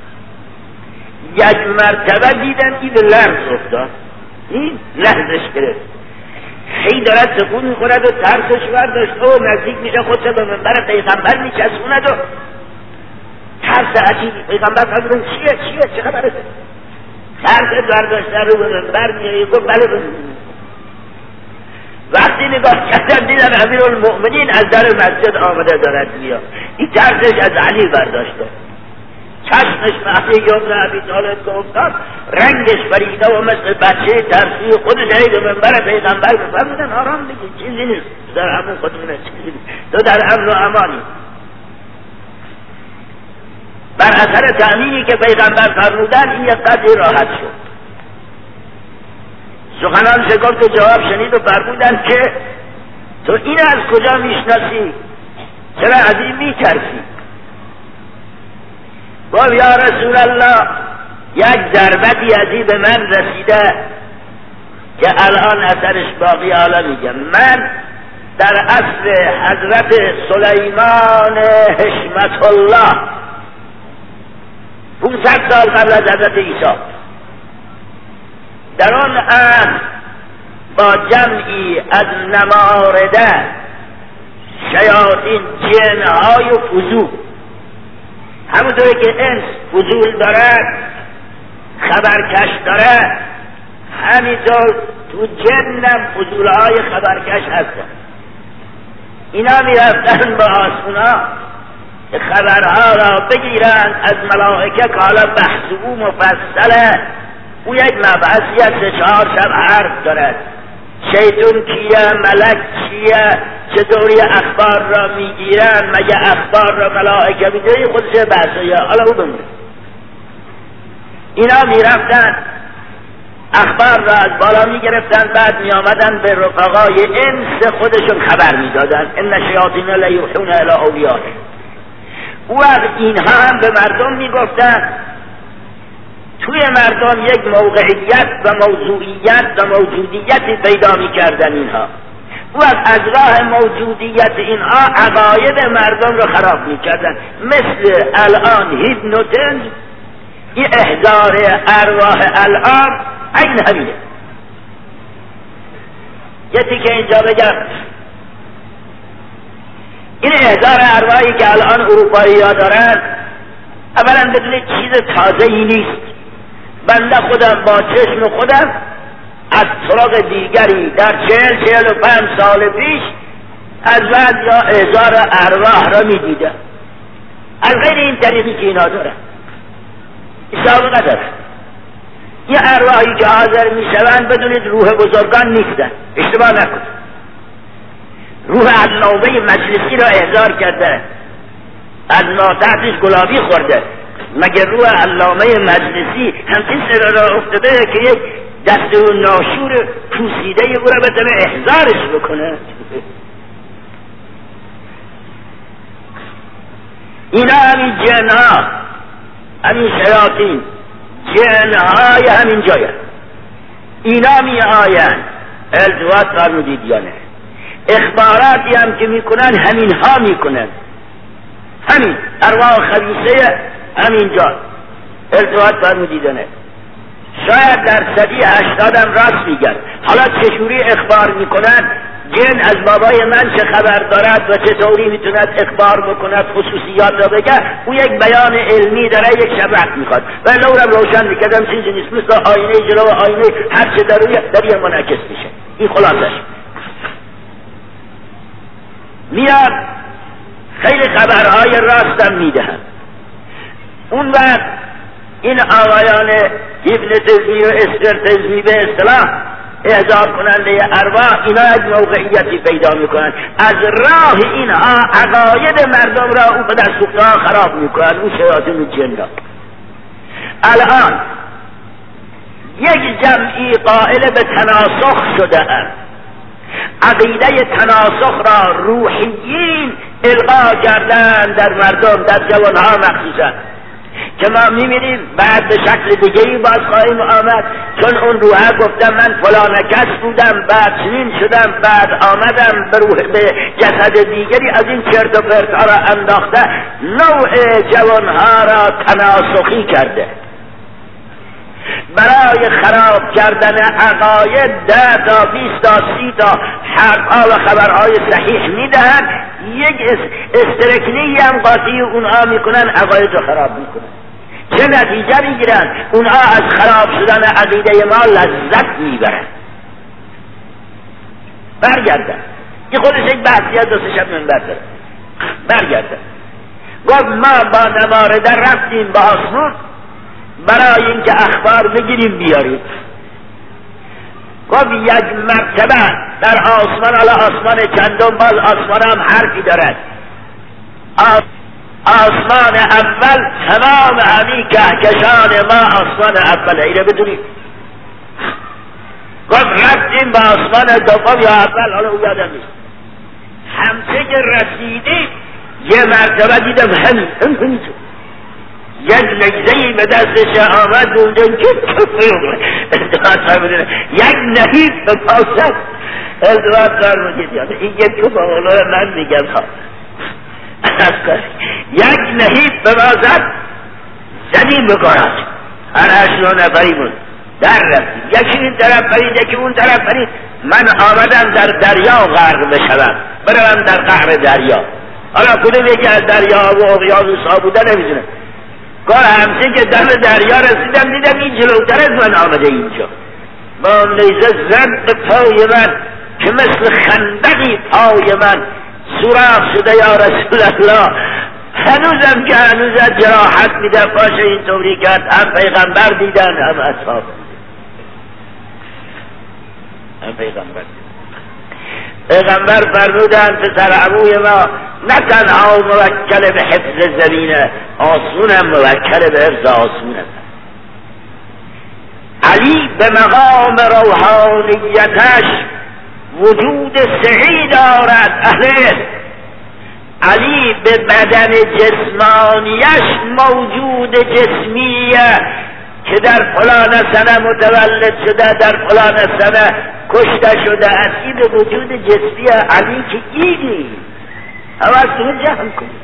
یک مرتبه دیدن این لرز افتاد، این لرزش گرفت، هی دارد سکون میخورد و ترسش برداشت و نزدیک میشه خودش به منبر پیغمبر میچسبوند و ترس عجیبی. پیغمبر فرمودن چیه چیه چه خبره؟ ترس برداشته رو به منبر میاری. گفت بله بله. وقتی نگاه کردن دیدن امیرالمؤمنین از در مسجد آمده دارد میاد. این ترسش از علی برداشته، چشمش وقتی یاد ابی طالب که افتاد رنگش پریده و مثل بچه ترسی خودش هی به منبر پیغمبر بفرمودن آرام بگی چیزی نیست، در امن خودمونه، چیزی نیست، تو در امن و امانی. بر اثر تأمینی که پیغمبر فرمودن این یک قدری راحت شد. سخنان شکرد و جواب شنید و فرمودن که تو این از کجا میشناسی؟ چرا از این میترسی؟ گفت یا رسول الله یک ضربتی از این به من رسیده که الان اثرش باقی. حالا میگم من در عصر حضرت سلیمان حشمت الله پانصد سال قبل از حضرت عیسی در آن عصر با جمعی از نمارده شیاطین جنهای و فضول، همونطوری که انس فضول دارد خبرکش دارد همینطور تو جنم فضولهای خبرکش هستن. اینا میرفتن با آسونا که خبرها را بگیرند از ملائکه که حالا بحث او مفصله. او یک مبحثی از سه چهار شب حرف دارد، شیطون کیه، ملک چیه، چطوری اخبار را میگیرن، مگه اخبار را ملائکه میگیرن، خودشه بحثه. حالا او بمونه. اینا میرفتن اخبار را از بالا میگرفتن، بعد میآمدن به رفقای انس خودشون خبر میدادن ان شیاطین لیوحون الی اولیائهم. او از اینها هم به مردم میگفتن. توی مردم یک موقعیت و موضوعیت و موجودیتی پیدا میکردن اینها. او از راه موجودیت اینها عقاید مردم رو خراب میکردن. مثل الان هیپنوتیزم، این احضار ارواح الان این همینه. یه تیکه اینجا بگم، این احضار ارواحی که الان اروپایی ها دارن اولا بدونید چیز تازه ای نیست. بنده خودم با چشم خودم از طرق دیگری در چهل چهل و پنج سال پیش از بعد یا احضار ارواح را می دیدم. از غیر این طریقی که اینا دارن حساب نداره. یه ارواحی که حاضر می شوند بدونید روح بزرگان نیستن، اشتباه نکن. روح علامه مجلسی را احضار کرده، از ناتحتش گلابی خورده. مگر روح علامه مجلسی همچین سر را افتاده که یک دست و ناشور پوسیده او را بتونه احضارش بکنه؟ اینا همین جنها، همین شیاطین، جنهای همین جایه. اینا می آین التواط فرمودید یا نه؟ اخباراتی هم که میکنن همین ها میکنن. همین ارواح خبیثه همینجا التواط فرمودیدنه. شاید در صدی هشتادم راست میگن. حالا چجوری اخبار میکنن؟ جن از بابای من چه خبر دارد و چطوری میتوند اخبار بکند، خصوصیات را بگه. او یک بیان علمی داره، یک شبح میخواد و لورم روشن میکردم چیزی نیست، مثل آینه جلو آینه هر چه در در یه منعکس میشه. این خلاصش. میاد خیلی خبرهای راستم میدهن. اون وقت این آقایان هیپنوتیزمی و استرتیزمی به اصطلاح احضار کننده ارواح، اینا از موقعیتی پیدا میکنن. از راه اینها عقاید مردم را او به دستوقتها خراب میکنن. اون شیاطین جن را الان یک جمعی قائل به تناسخ شده اند. عقیده تناسخ را روحیین القا کردن در مردم، در جوانها مخصوصا. که ما میبینیم بعد به شکل دیگری باز خواهیم آمد، چون اون روحه گفتم من فلان کس بودم، بعد چنین شدم، بعد آمدم به روح به جسد دیگری، از این چرت و پرت‌ها را انداخته، نوع جوانها را تناسخی کرده. برای خراب کردن عقاید ده تا بیست تا سی تا حرفها و خبرهای صحیح میدهند، یک استرکنی هم قاطی اونها میکنن، عقاید رو خراب میکنن. چه نتیجه میگیرن؟ اونها از خراب شدن عقیده ما لذت میبرن. برگردن، این خودش یک بحثی از دو سه شب من برده. برگردن گفت ما با نمارده رفتیم با آسمون برای اینکه اخبار بگیریم بیاریم. گفت یک مرتبه در آسمان، حالا آسمان چندم، باز آسمان هم حرفی دارد. آسمان اول تمام همین کهکشان ما آسمان اوله، اینه بدونید. گفت رفتیم با آسمان دوم یا اول، حالا او یادم نیست. همچه که رسیدیم یه مرتبه دیدم همین همین یک نگزهی به دستش آمد اونجا که یک نهیب به پاسد ازواد دار مجید. این یک تو با اولو من میگم ها یک نهیب به پاسد زمین بکنند. هر هشت نفریمون در رفتیم، یکی این طرف پرید یکی اون طرف پرید. من آمدم در دریا غرق بشوم، برم در قعر دریا. حالا کدوم یکی از دریا و اقیانوس ها بوده نمیدونم. کار همسه که دم دریا رسیدم دیدم این جلوتر از من آمده اینجا، با نیزه زد به پای من که مثل خندقی پای من سوراخ شده. یا رسول الله، هنوزم که هنوز از جراحت میده پاشه این طوری کرد. هم پیغمبر دیدن هم اصحاب هم پیغمبر دیدن. پیغمبر فرمودن پسر عموی ما نه تنها موکل به حفظ زمینه آسونم، موکل به حفظ آسونم. علی به مقام روحانیتش وجود سعی دارد. اهل علی به بدن جسمانیش موجود جسمیه که در فلان سنه متولد شده، در فلان سنه کشته شده. اصلی به وجود جسمی علی که ایدی حواستون جمع کنی.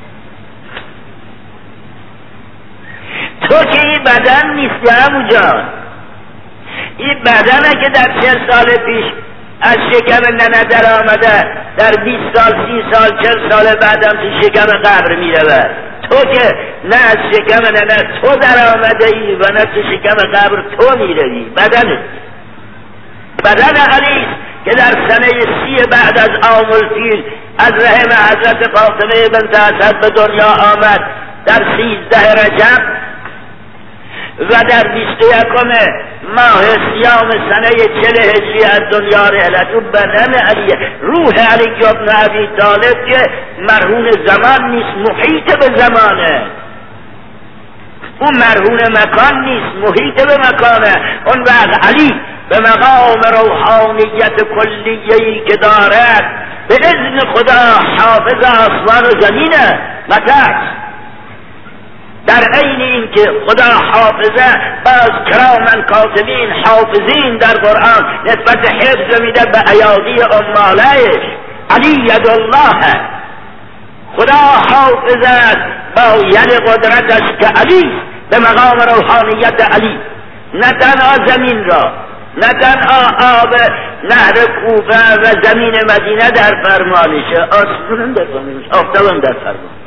تو که این بدن نیستی همو جان، این بدنه که در چل سال پیش از شکم ننه در آمده، در بیست سال سی سال چل سال بعدم تو شکم قبر میره. تو که نه از شکم ننه تو در آمده ای و نه تو شکم قبر تو میروی. بدنه بدن علیست که در سنه سی بعد از عام الفیل از رحم حضرت فاطمه بنت اسد به دنیا آمد در سیزده رجب و در بیست و یکم ماه سیام سنه چل هجری از دنیا رحلت. و بدن علیه، روح علی ابن ابی طالب که مرهون زمان نیست، محیط به زمانه. اون مرهون مکان نیست، محیط به مکانه. اون وقت علی به مقام روحانیت کلیه‌ای که دارد به اذن خدا حافظ آسمان و زمینه. متى در عین این که خدا حافظه، باز کرامن کاتبین حافظین در قرآن نسبت حفظ میده به ایادی امالش. علی ید الله، خدا حافظه با ید قدرتش که علی به مقام روحانیت علی نه تنها زمین را، نه تنها آب نهر کوفه و زمین مدینه در فرمانشه، آسمان در فرمانشه، آفتاب در فرمانشه.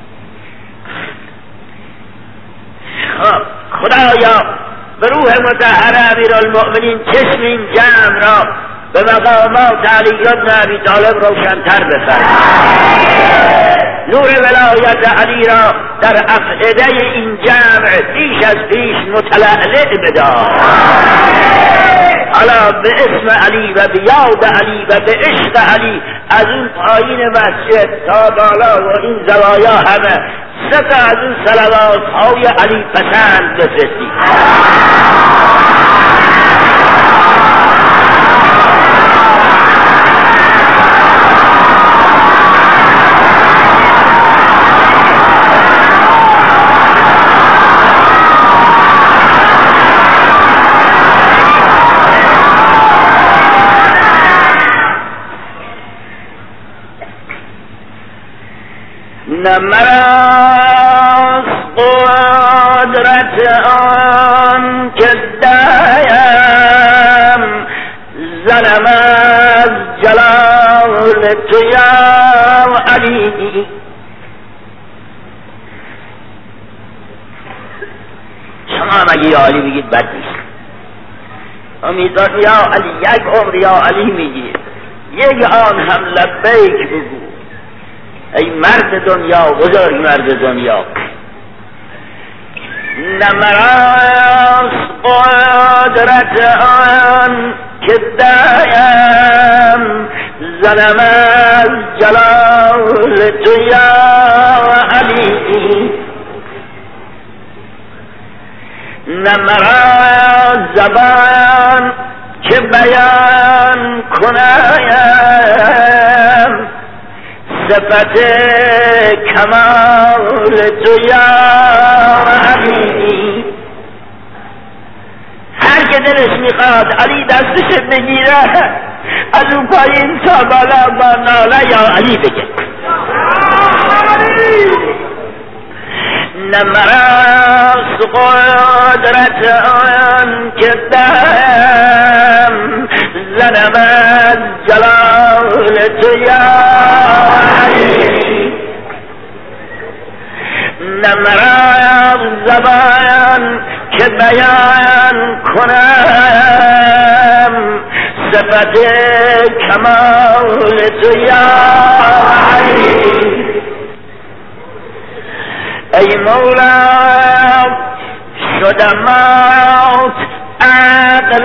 خب خدایا به روح مطهر امیرالمؤمنین چشم این جمع را به مقامات علی ابن ابی طالب روشن‌تر بفرمای. نور ولایت علی را در افئده این جمع پیش از پیش متلألئ بدار. حالا به اسم علی و به یاد علی و به عشق علی از اون پایین مسجد تا بالا و این زوایا همه سه تا از اون صلوات های علی پسند بفرستی. نه مراز قدرت آن که دایم زنم از جلال تو یا علی. شما مگه یا علی بگید بد نیست؟ امیدوار یا علی یک عمر یا علی میگید، یک آن هم لبیک بگو ای مرد دنیا، بزرگ مرد دنیا. نمراز قدرت آن که دایم زنم از جلال تو یا علی. نمراز زبان که بیان کنم صفت کمال تو یا علی. هر که دلش میخواد علی دستش بگیره از اون پایین تا بالا با ناله یا علی بگه. نمراز قدرت آن که دم زنم از جلال تو یا علی. نمراز زبان که بیان کنم صفت کمال تو یا علی. ای مولا شدم موت عقل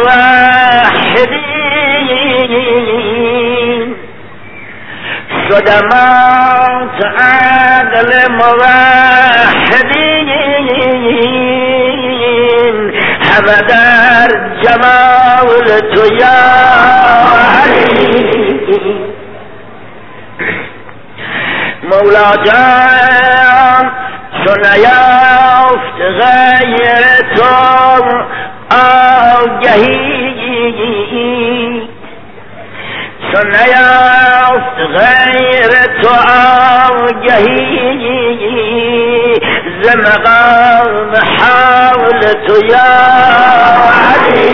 موحدین، شدم موت عقل موحدین، همه در جمال تو یا علی. مولا جان چو نیافت غیر تو آگهی، چو نیافت غیر تو آگهی ز مقام حول تو یا علی.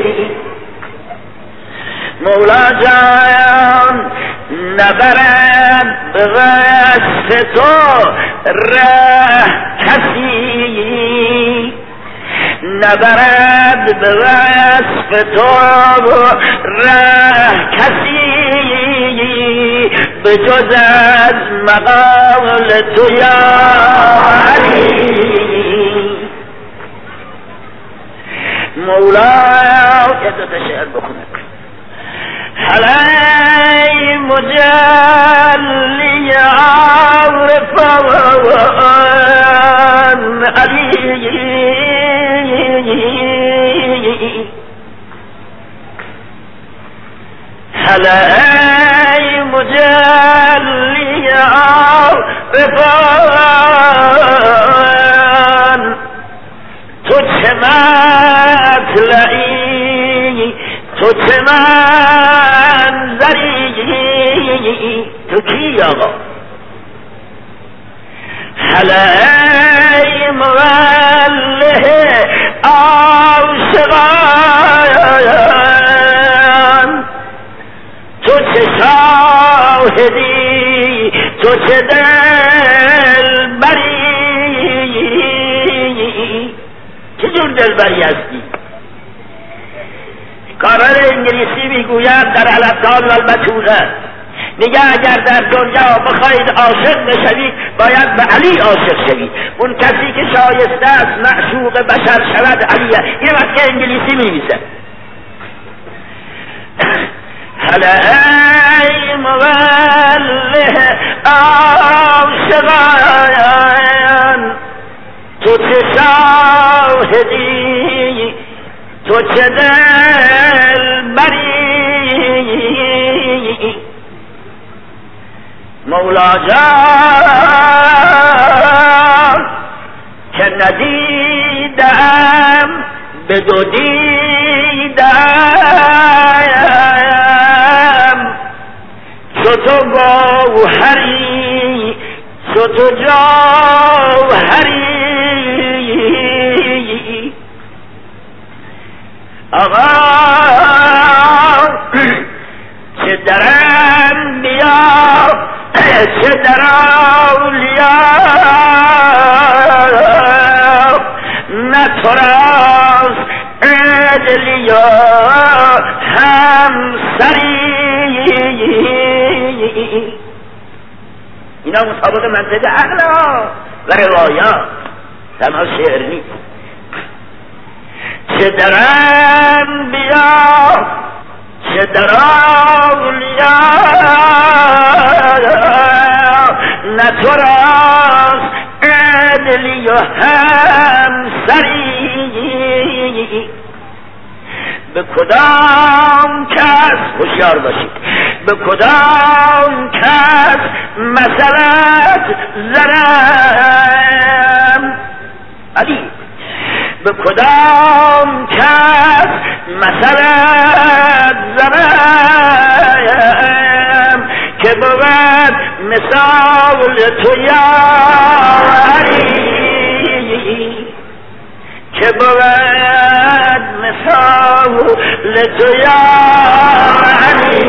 مولا جان نبرد به وصف تو ره کسی، نبرد به وصف تو ره کسی به جز از مقام تو یا علی. مولا یه دو تا شعر بخونه. حلی مجلی عارفان علی، حلی مجلی عارفان تو چه مطلعی، تو چه منظری، تو کی آقا؟ حلی موله عاشقان تو چه شاهدی، تو چه دلبری، چه جور دلبری هستی؟ کارل انگلیسی میگوید در الابدال و البتوله، میگه اگر در دنیا بخواید عاشق بشوید باید به علی عاشق شوید. اون کسی که شایسته است معشوق بشر شود علیه. یه وقت انگلیسی میمیسه حلی موله عاشقان تو چه شاهدی، تو چه دلبری. مولا جان که ندیدم به دو دیدم، چو تو گوهری تو جوهری آقا چه در انبیا چه در اولیا نه تو راست عدلیا همسری. اینا مطابق منطق عقل و روایات، تنها شعر نیست. چه در انبیا چه در اولیا نه تو راست عدلی و همسری. به کدام کس هوشیار باشید، به کدام کس مسئلت زنم علی، به کدام کس مسئلت زنم که بود مثال تو یا علی، که بود مثال تو یا علی.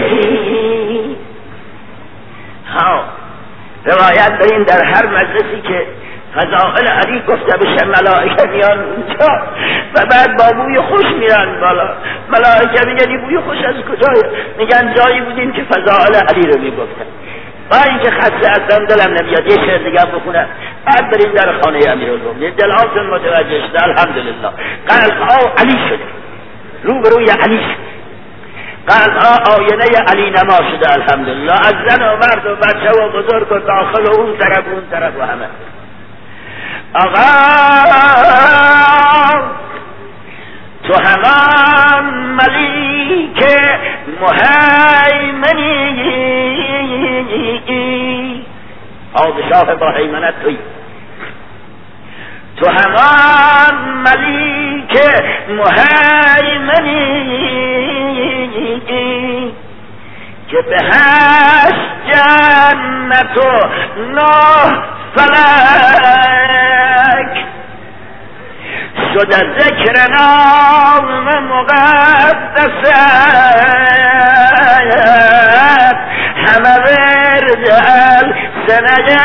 ها روایت داریم در هر مجلسی که فضائل علی گفته بشه ملائکه میان اونجا و بعد با بوی خوش میرن بالا. ملائکه میگن بوی خوش از کجایه؟ میگن جایی بودیم که فضائل علی رو میگفتن. با اینکه خسته هستم دلم نمیاد یه شعر دیگه بخونم، بعد بریم در خانه امیرالمومنین. دلهاتون متوجه شده الحمدلله. قلبها علی شده، رو به روی علی شده، قلبها آینه علی نما شده الحمدلله، از زن و مرد و بچه و بزرگ و داخل و اون طرف و اون طرف و همه. آقا تو همان ملیک مهیمنی، پادشاه با حیمنت توی، تو همان ملیک مهیمنی که به هشت جنت و نه فلک شده ذکر نام مقدست، همه ورد السنه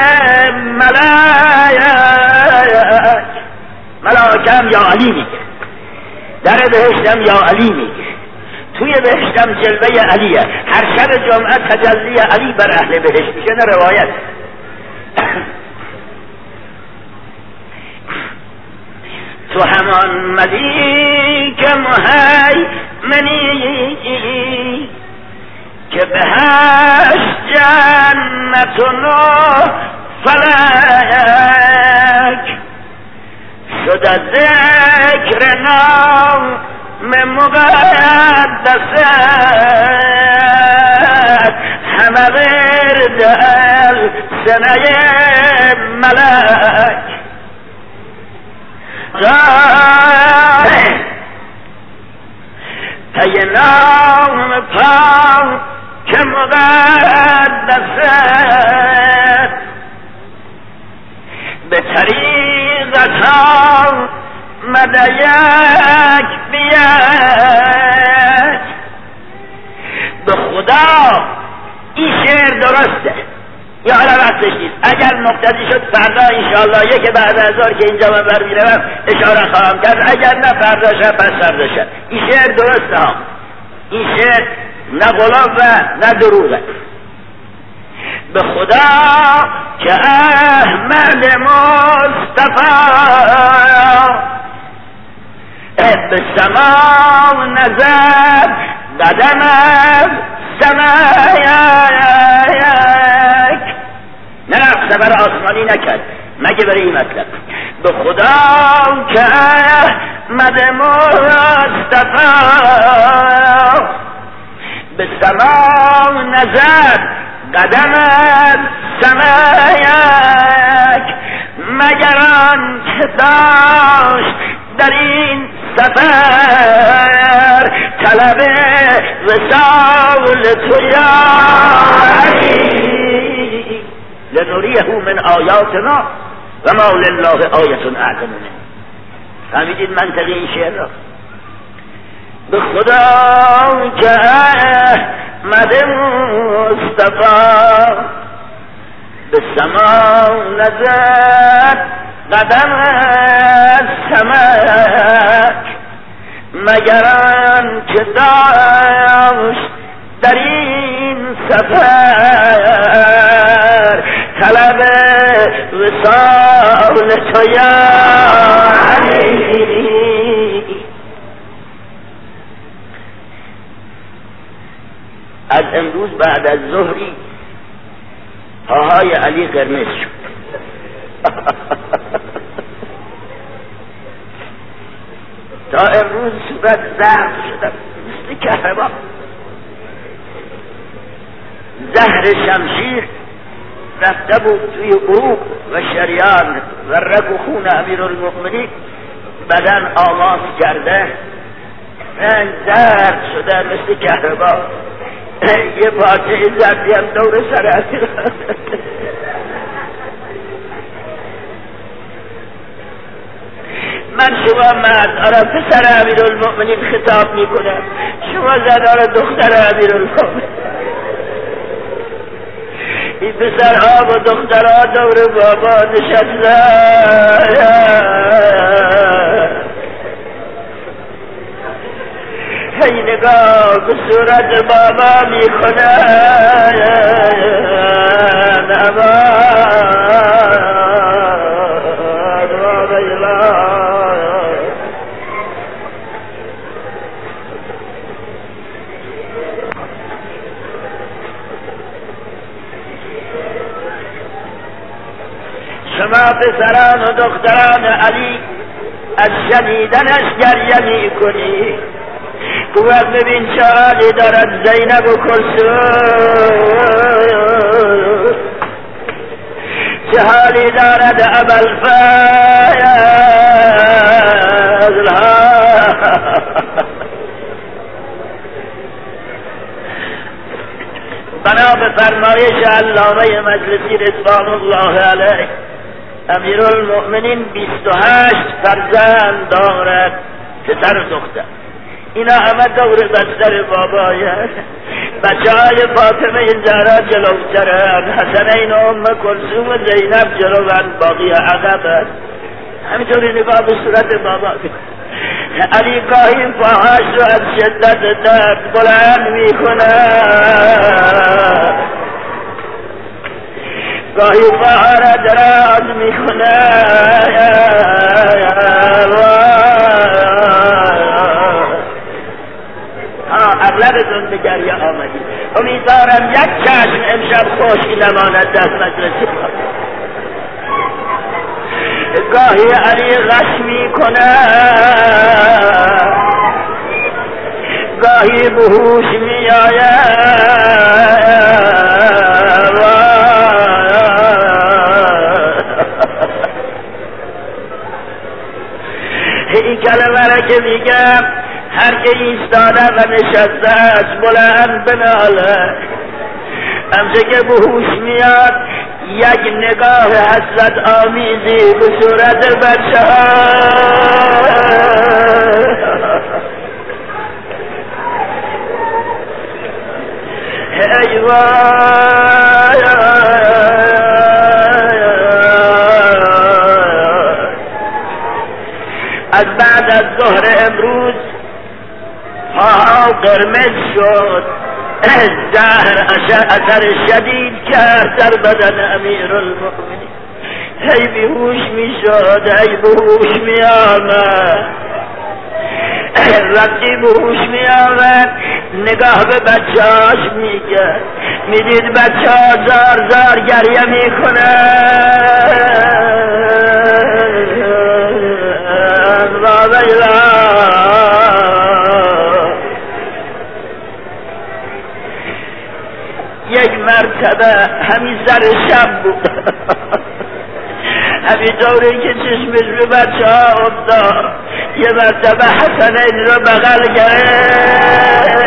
ملائک. ملائکم یا علی میگه، در بهشتم یا علی میگه، توی بهشتم جلوه علیه، هر شب جمعه تجلی علی بر اهل بهشت میشه. نه روایت تو همان ملیک مهیمنی که به هشت جنت و نه فلک شده ذکر نام مقدست، همه ورد السنه ملک. پی نام پاک که مقدست به طریقت آمده یک بیت. به خدا این شعر درسته یا حالا وقتش نیست، اگر مقتضی شد فردا انشاءالله یک بعد از ظهر که اینجا من برمیروم اشاره خواهم کرد، اگر نه فردا شب پس فردا شب. این شعر درسته ها، این شعر نه غلاف و نه دروغه. به خدا که احمد مصطفی به سما نظر قدم از سمایک، نه سفر آسمانی نکرد مگه برای این مطلب. به خدا که احمد مصطفی به سما نظر قدم از سمایک، مگر آن که داشت در این سفر طلب وصال تو یا علی. لنریه من آیاتنا و ما لله آیة اعظم منه. فهمیدید منطقی این شعر را؟ به خدا که احمد مصطفی به سما نزد قدم از سمک، مگر آن که داشت در این سفر طلب وصال تو یا علی. از امروز بعد از ظهری پاهای علی قرمز شد. تا امروز صورت زرد شدم مثل کهربا. زهر شمشیر رفته بود توی عروق و شریان و رگ و خون امیرالمؤمنین بدن آماس کرده، رنگ زرد شده مثل کهربا. یه پارچه زردی هم دور سر اسیر. من شما مرد آره پسر امیرالمؤمنین خطاب میکنم، شما زن آره دختر امیرالمؤمنین. این پسر ها و دختر ها دور بابا نشستن، هی نگاه به صورت بابا میکنن. شما پسران و دختران علی از شنیدنش گریه میکنی. قوت ببین چه حالی دارد زینب و کلثوم، چه حالی دارد ابوالفضل. بنا به فرمایش علامه مجلسی رضوان الله علیه، امیرالمؤمنین بیست و هشت فرزند دارد، پسر و دختر. اینا همه دور بستر بابایه. بچه های فاطمه زهرا جلوترن، حسنین و ام کلثوم و زینب جلوان، باقی عقبن. همینطوری نگاه به صورت بابا. علی گاهی پاهاش رو از شدت درد بلند میکنه، گاهی پاها را دراز میکنه. اغلبتون به گریه آمدید. امیدوارم یک چشم امشب خشک نماند در مجلس. گاهی علی غش میکنه، گاهی بهوش میآید. این کلمه را که میگم هر که ایستاده و نشسته است بلند بناله. همچه که به هوش میاد یک نگاه حسرت آمیزی به صورت بچه ها. ای وای از بعد از ظهر امروز پاها قرمز شد، زهر اثر شدید کرد در بدن امیرالمؤمنین. هی بیهوش می شد، هی بیهوش می آمد. وقتی بیهوش می آمد نگاه به بچه هاش می کرد، می دید بچه ها زار زار گریه می کنند. یک مرتبه همین سر شب بود، همین طوری که چشمش به بچه ها افتاد، یه مرتبه حسنین رو بغل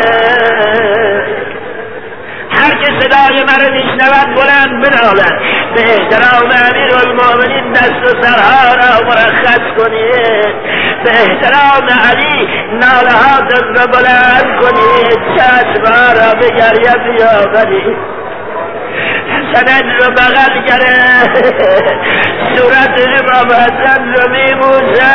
گرفت. هر که صدای من رو میشنود بلند بنالد، به احترام امیر المؤمنین دست و سرها را مرخص کنید، به احترام علی نالهاتون را بلند کنید، چشمها را به گریه بیاورید. حسن رو بغل گره، صورت امام حسن رو میبوسه.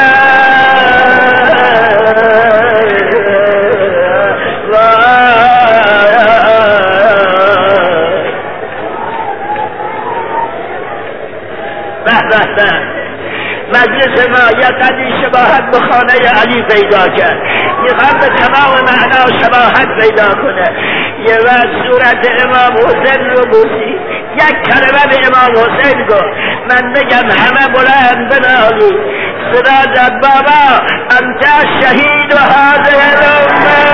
به به به مجلس ما یک قدری شباهت به خانه علی پیدا کرد، میخواد به تمام معنا شباهت پیدا کنه. یه وقت صورت امام حسین رو بوسی، یک کلمه به امام حسین گفت، من بگم همه بلند بنالی، صدا زد بابا انت شهید و هذه الامه.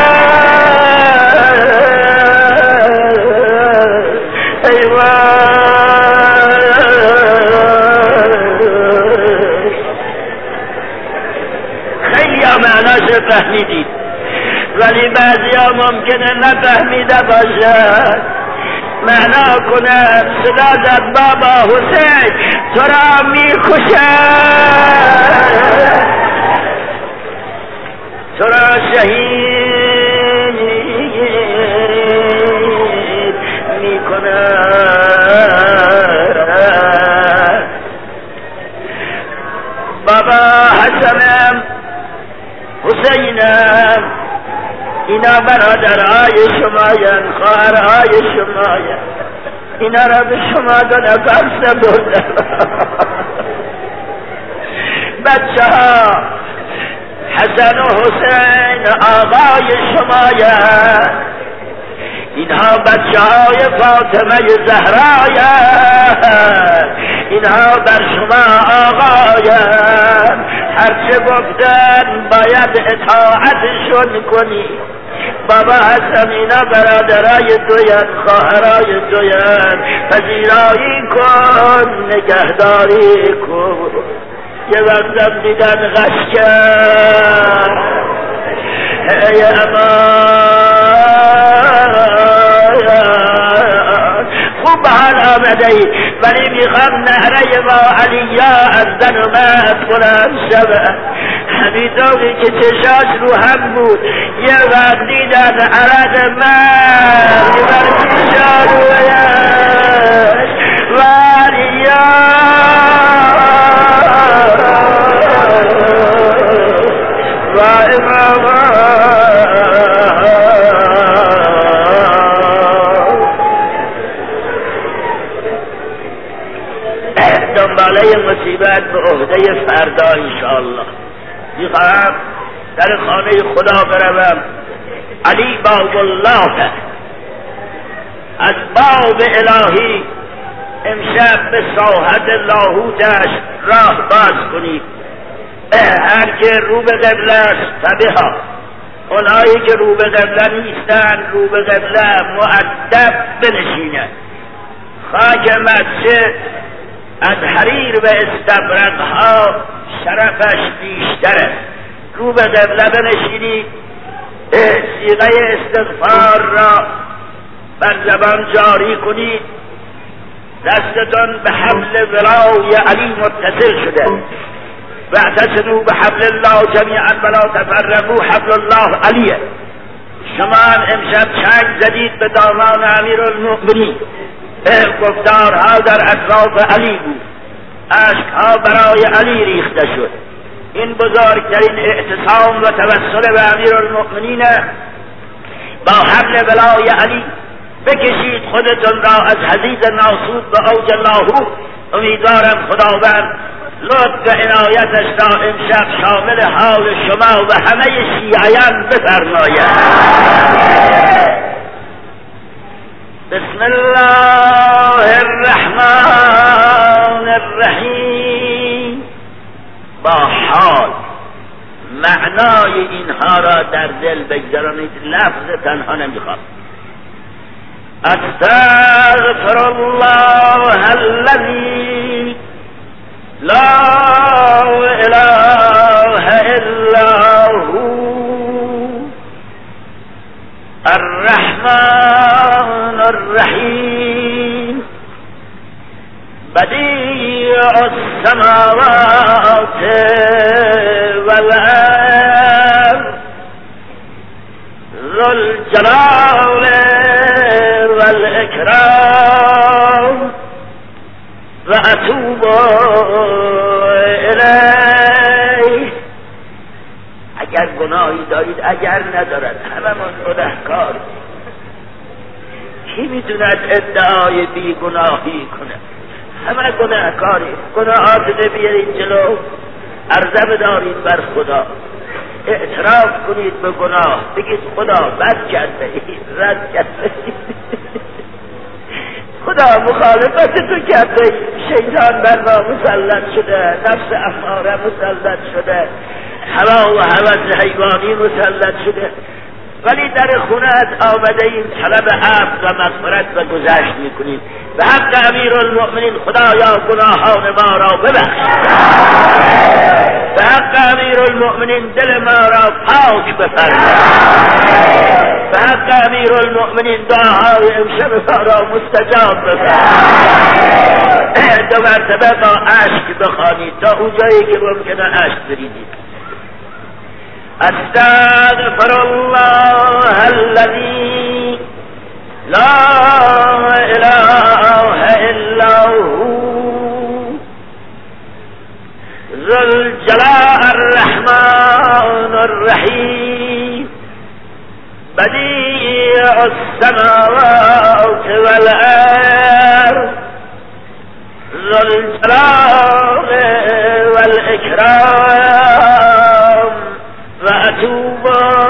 خیلی ها معناش فهمیدید، ولی بعضی ها ممکنه نفهمیده باشد. معنا کنه صدا زد بابا حسین تو را میکشه، تو را شهید میکنه. بابا حسنم حسینم اینا برادرهای شماین، خواهرهای شماین، اینا را به شما دو نفر سپردم. بچه ها حسن و حسین آقای شماین، اینها بچه های فاطمه زهراین، اینها بر شما آقاین، هرچه گفتن باید اطاعتشون کنی. بابا حسن اینا برادرای توین، خواهرای توین، پذیرایی کن، نگهداری کن. یه وقتم دیدن غش کرد، ای امان خوب به حال آمده ای، ولی میخوام نهره ما علیا از زن و مرد بلند شود. همینطوری که چشاش رو هم بود، یه وقت دیدن عرض مرد بر چشا رویش و علیا و امام دنباله مصیبت به عهده فردا انشاءالله. میخواهم در خانه خدا بروم. علی باب الله از باب الهی امشب به ساحت لاهوتش راه باز کنید. هر که رو به قبله است فبها، اونایی که رو به قبله نیستن رو به قبله مؤدب بنشینند. خاک مسجد از حریر و استبرقها شرفش بیشتره. رو به قبله بنشینید، صیغه استغفار را بر زبان جاری کنید، دستتان به حبل ولای علی متصل شده. واعتصموا بحبل الله جمیعا ولا تفرقوا، حبل الله علیه. شما امشب چنگ زدید به دامان امیر المؤمنین، گفتارها در اطراف علی بود، اشکها برای علی ریخته شد. این بزرگترین اعتصام و توسل به امیر المؤمنین با حبل ولای علی. بکشید خودتون را از حضیض ناسود به اوج لاهوت. امیدوارم خداوند لطف و عنایتش را امشب شامل حال شما و همه شیعیان بفرماید. بسم الله الرحمن الرحیم. با حال معنای اینها را در دل بگذارید، لفظ تنها نمیخواد. استغفر الله الذی لا اله الا هو الرحمن الرحیم. بدیع السماوات والارض ذو الجلال والاکرام و اتوب الیه. اگر گناهی دارید، اگر ندارد، هممون گناهکار. کی میتوند ادعای بی گناهی کنه؟ همه گناهکاری. گناهات بیارید جلو، عرضه بدارید بر خدا، اعتراف کنید به گناه، بگید خدا بد کرده اید، رد کرده اید، خدا مخالفت تو کرده، شیطان بر ما مسلط شده، نفس اماره مسلط شده، هوا و هوس حیوانی مسلط شده، ولی در خونت آمده این طلب عفو و مغفرت و گذشت میکنیم. به حق امیرالمؤمنین خدایا گناهان ما را ببخش، به حق امیرالمؤمنین دل ما را پاک بفرما، به حق امیرالمؤمنین دعاهای امشب ما را مستجاب بفرما. دو مرتبه با اشک بخوانید تا اونجایی که ممکنه اشک بریدید. استغفر الله الذي لا اله الا هو ذو الجلال الرحمن الرحيم بديع السماوات والارض ذو الجلال والاكرام و اتوب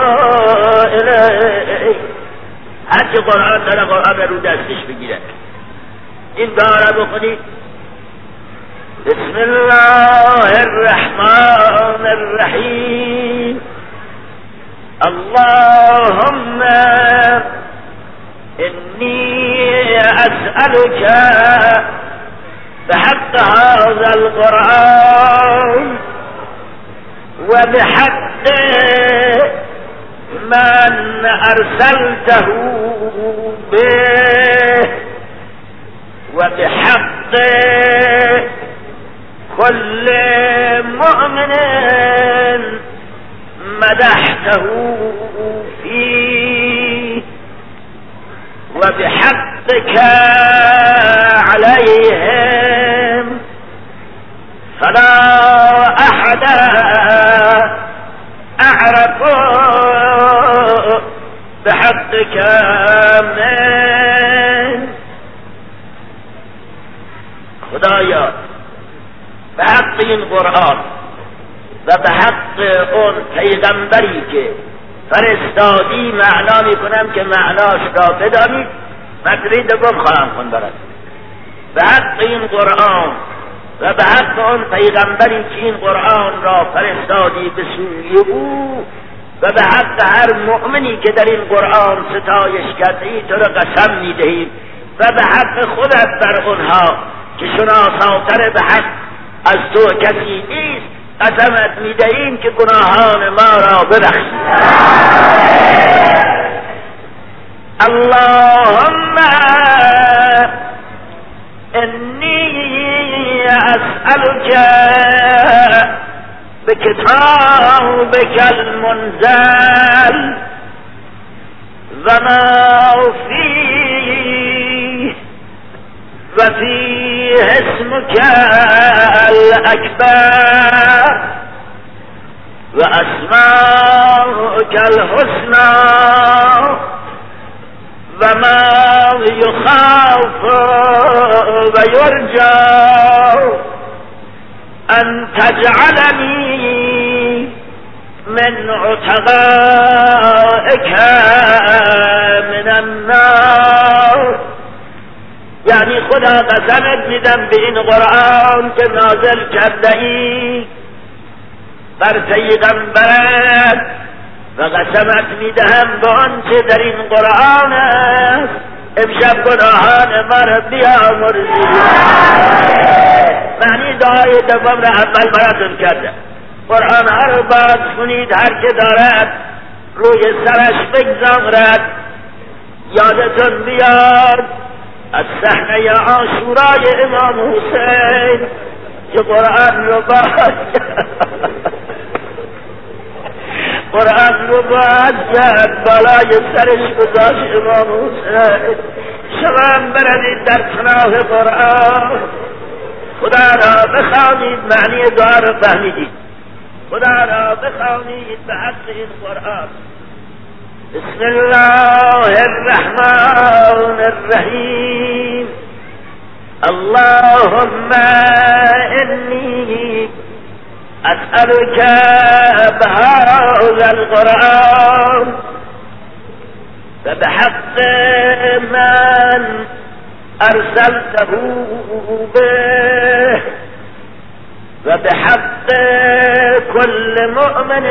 الیه. هرچه قرآن داره قرآن رو دستش بگیره. این داره بخونید. بسم الله الرحمن الرحیم. اللهم انی اسألك بحق هذا القرآن وبحق من أرسلته به وبحق كل مؤمن مدحته فيه وبحقك عليهم فلا أحد أعرف بحقك من. خدایا به حق این قرآن و به حق اون پیغمبری که فرستادی معنا میکنم که معناش را بدانید. مطلب دوم خواهم خوند برات. به حق این قرآن و به حق آن پیغمبری که این قرآن را فرستادی به سوی او و به حق هر مؤمنی که در این قرآن ستایش کردی تو را قسم میدهیم و به حق خودت بر اونها که شناساتر به حق از تو کسی نیست قسمت میدهیم که گناهان ما را ببخشی. اللهم انی اسألك بكتابك المنزل وما فيه وفيه اسمك الأكبر وأسماؤك الحسنى وما يخاف ويرجى أن تجعلني من عتقائك من النار. یعنی خدا قسمت میدم به این قرآن که نازل کرده ای بر پیغمبرت و قسمت میدهم به آنچه در این قرآن است امشب گناهان ما را بیامرزی. معنی دعای دوم را اول براتون کرده. قرآن ها رو باز کنید، هر که دارد روی سرش بگذارد. یادتون بیاد از صحنه عاشورای امام حسین که قرآن رو باید قرآن رو باید زد بالای سرش گذاشت امام حسین. شما هم بردید در پناه قرآن، خدا را بخوانید، معنی دعا را فهمیدید، خدا را بخوانید به حق این قرآن. بسم الله الرحمن الرحیم. اللهم انی اسألك بهذا القرآن وبحق من ارسلته به وبحق كل مؤمن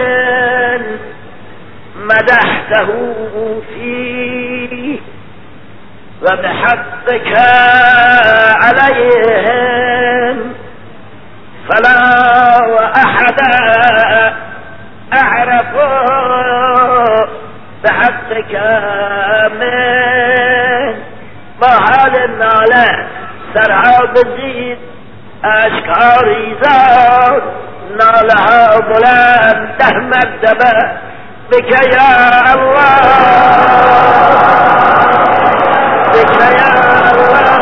مدحته فيه وبحقك عليهم فلا أحد أعرف بحقك من. با حال ناله سرها بزید، اشکاری زاد، ناله ها بلند، ده مرتبه بك يا الله بك يا الله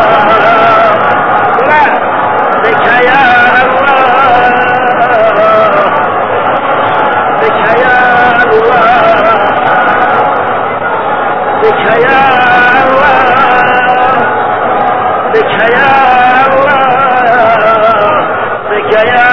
بك يا الله بك يا الله بك يا الله بك يا الله بك يا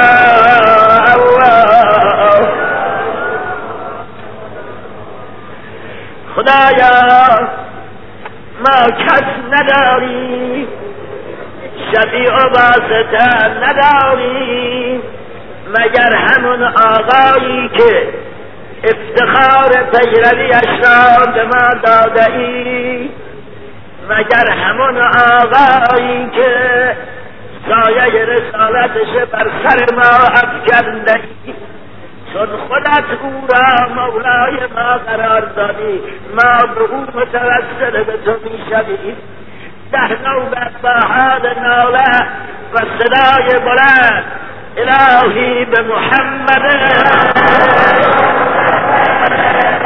خدایا ما کس نداری، شفیع و واسطه نداری مگر همون آقایی که افتخار پیرویش را به ما داده ای، مگر همون آقایی که سایه رسالتش بر سر ما افکنده ای، چون خودت او را مولای ما قرار دادی، ما به او متوسل به تو می شویم. ده نوبت با حال ناله و صدای بلند الهی به محمد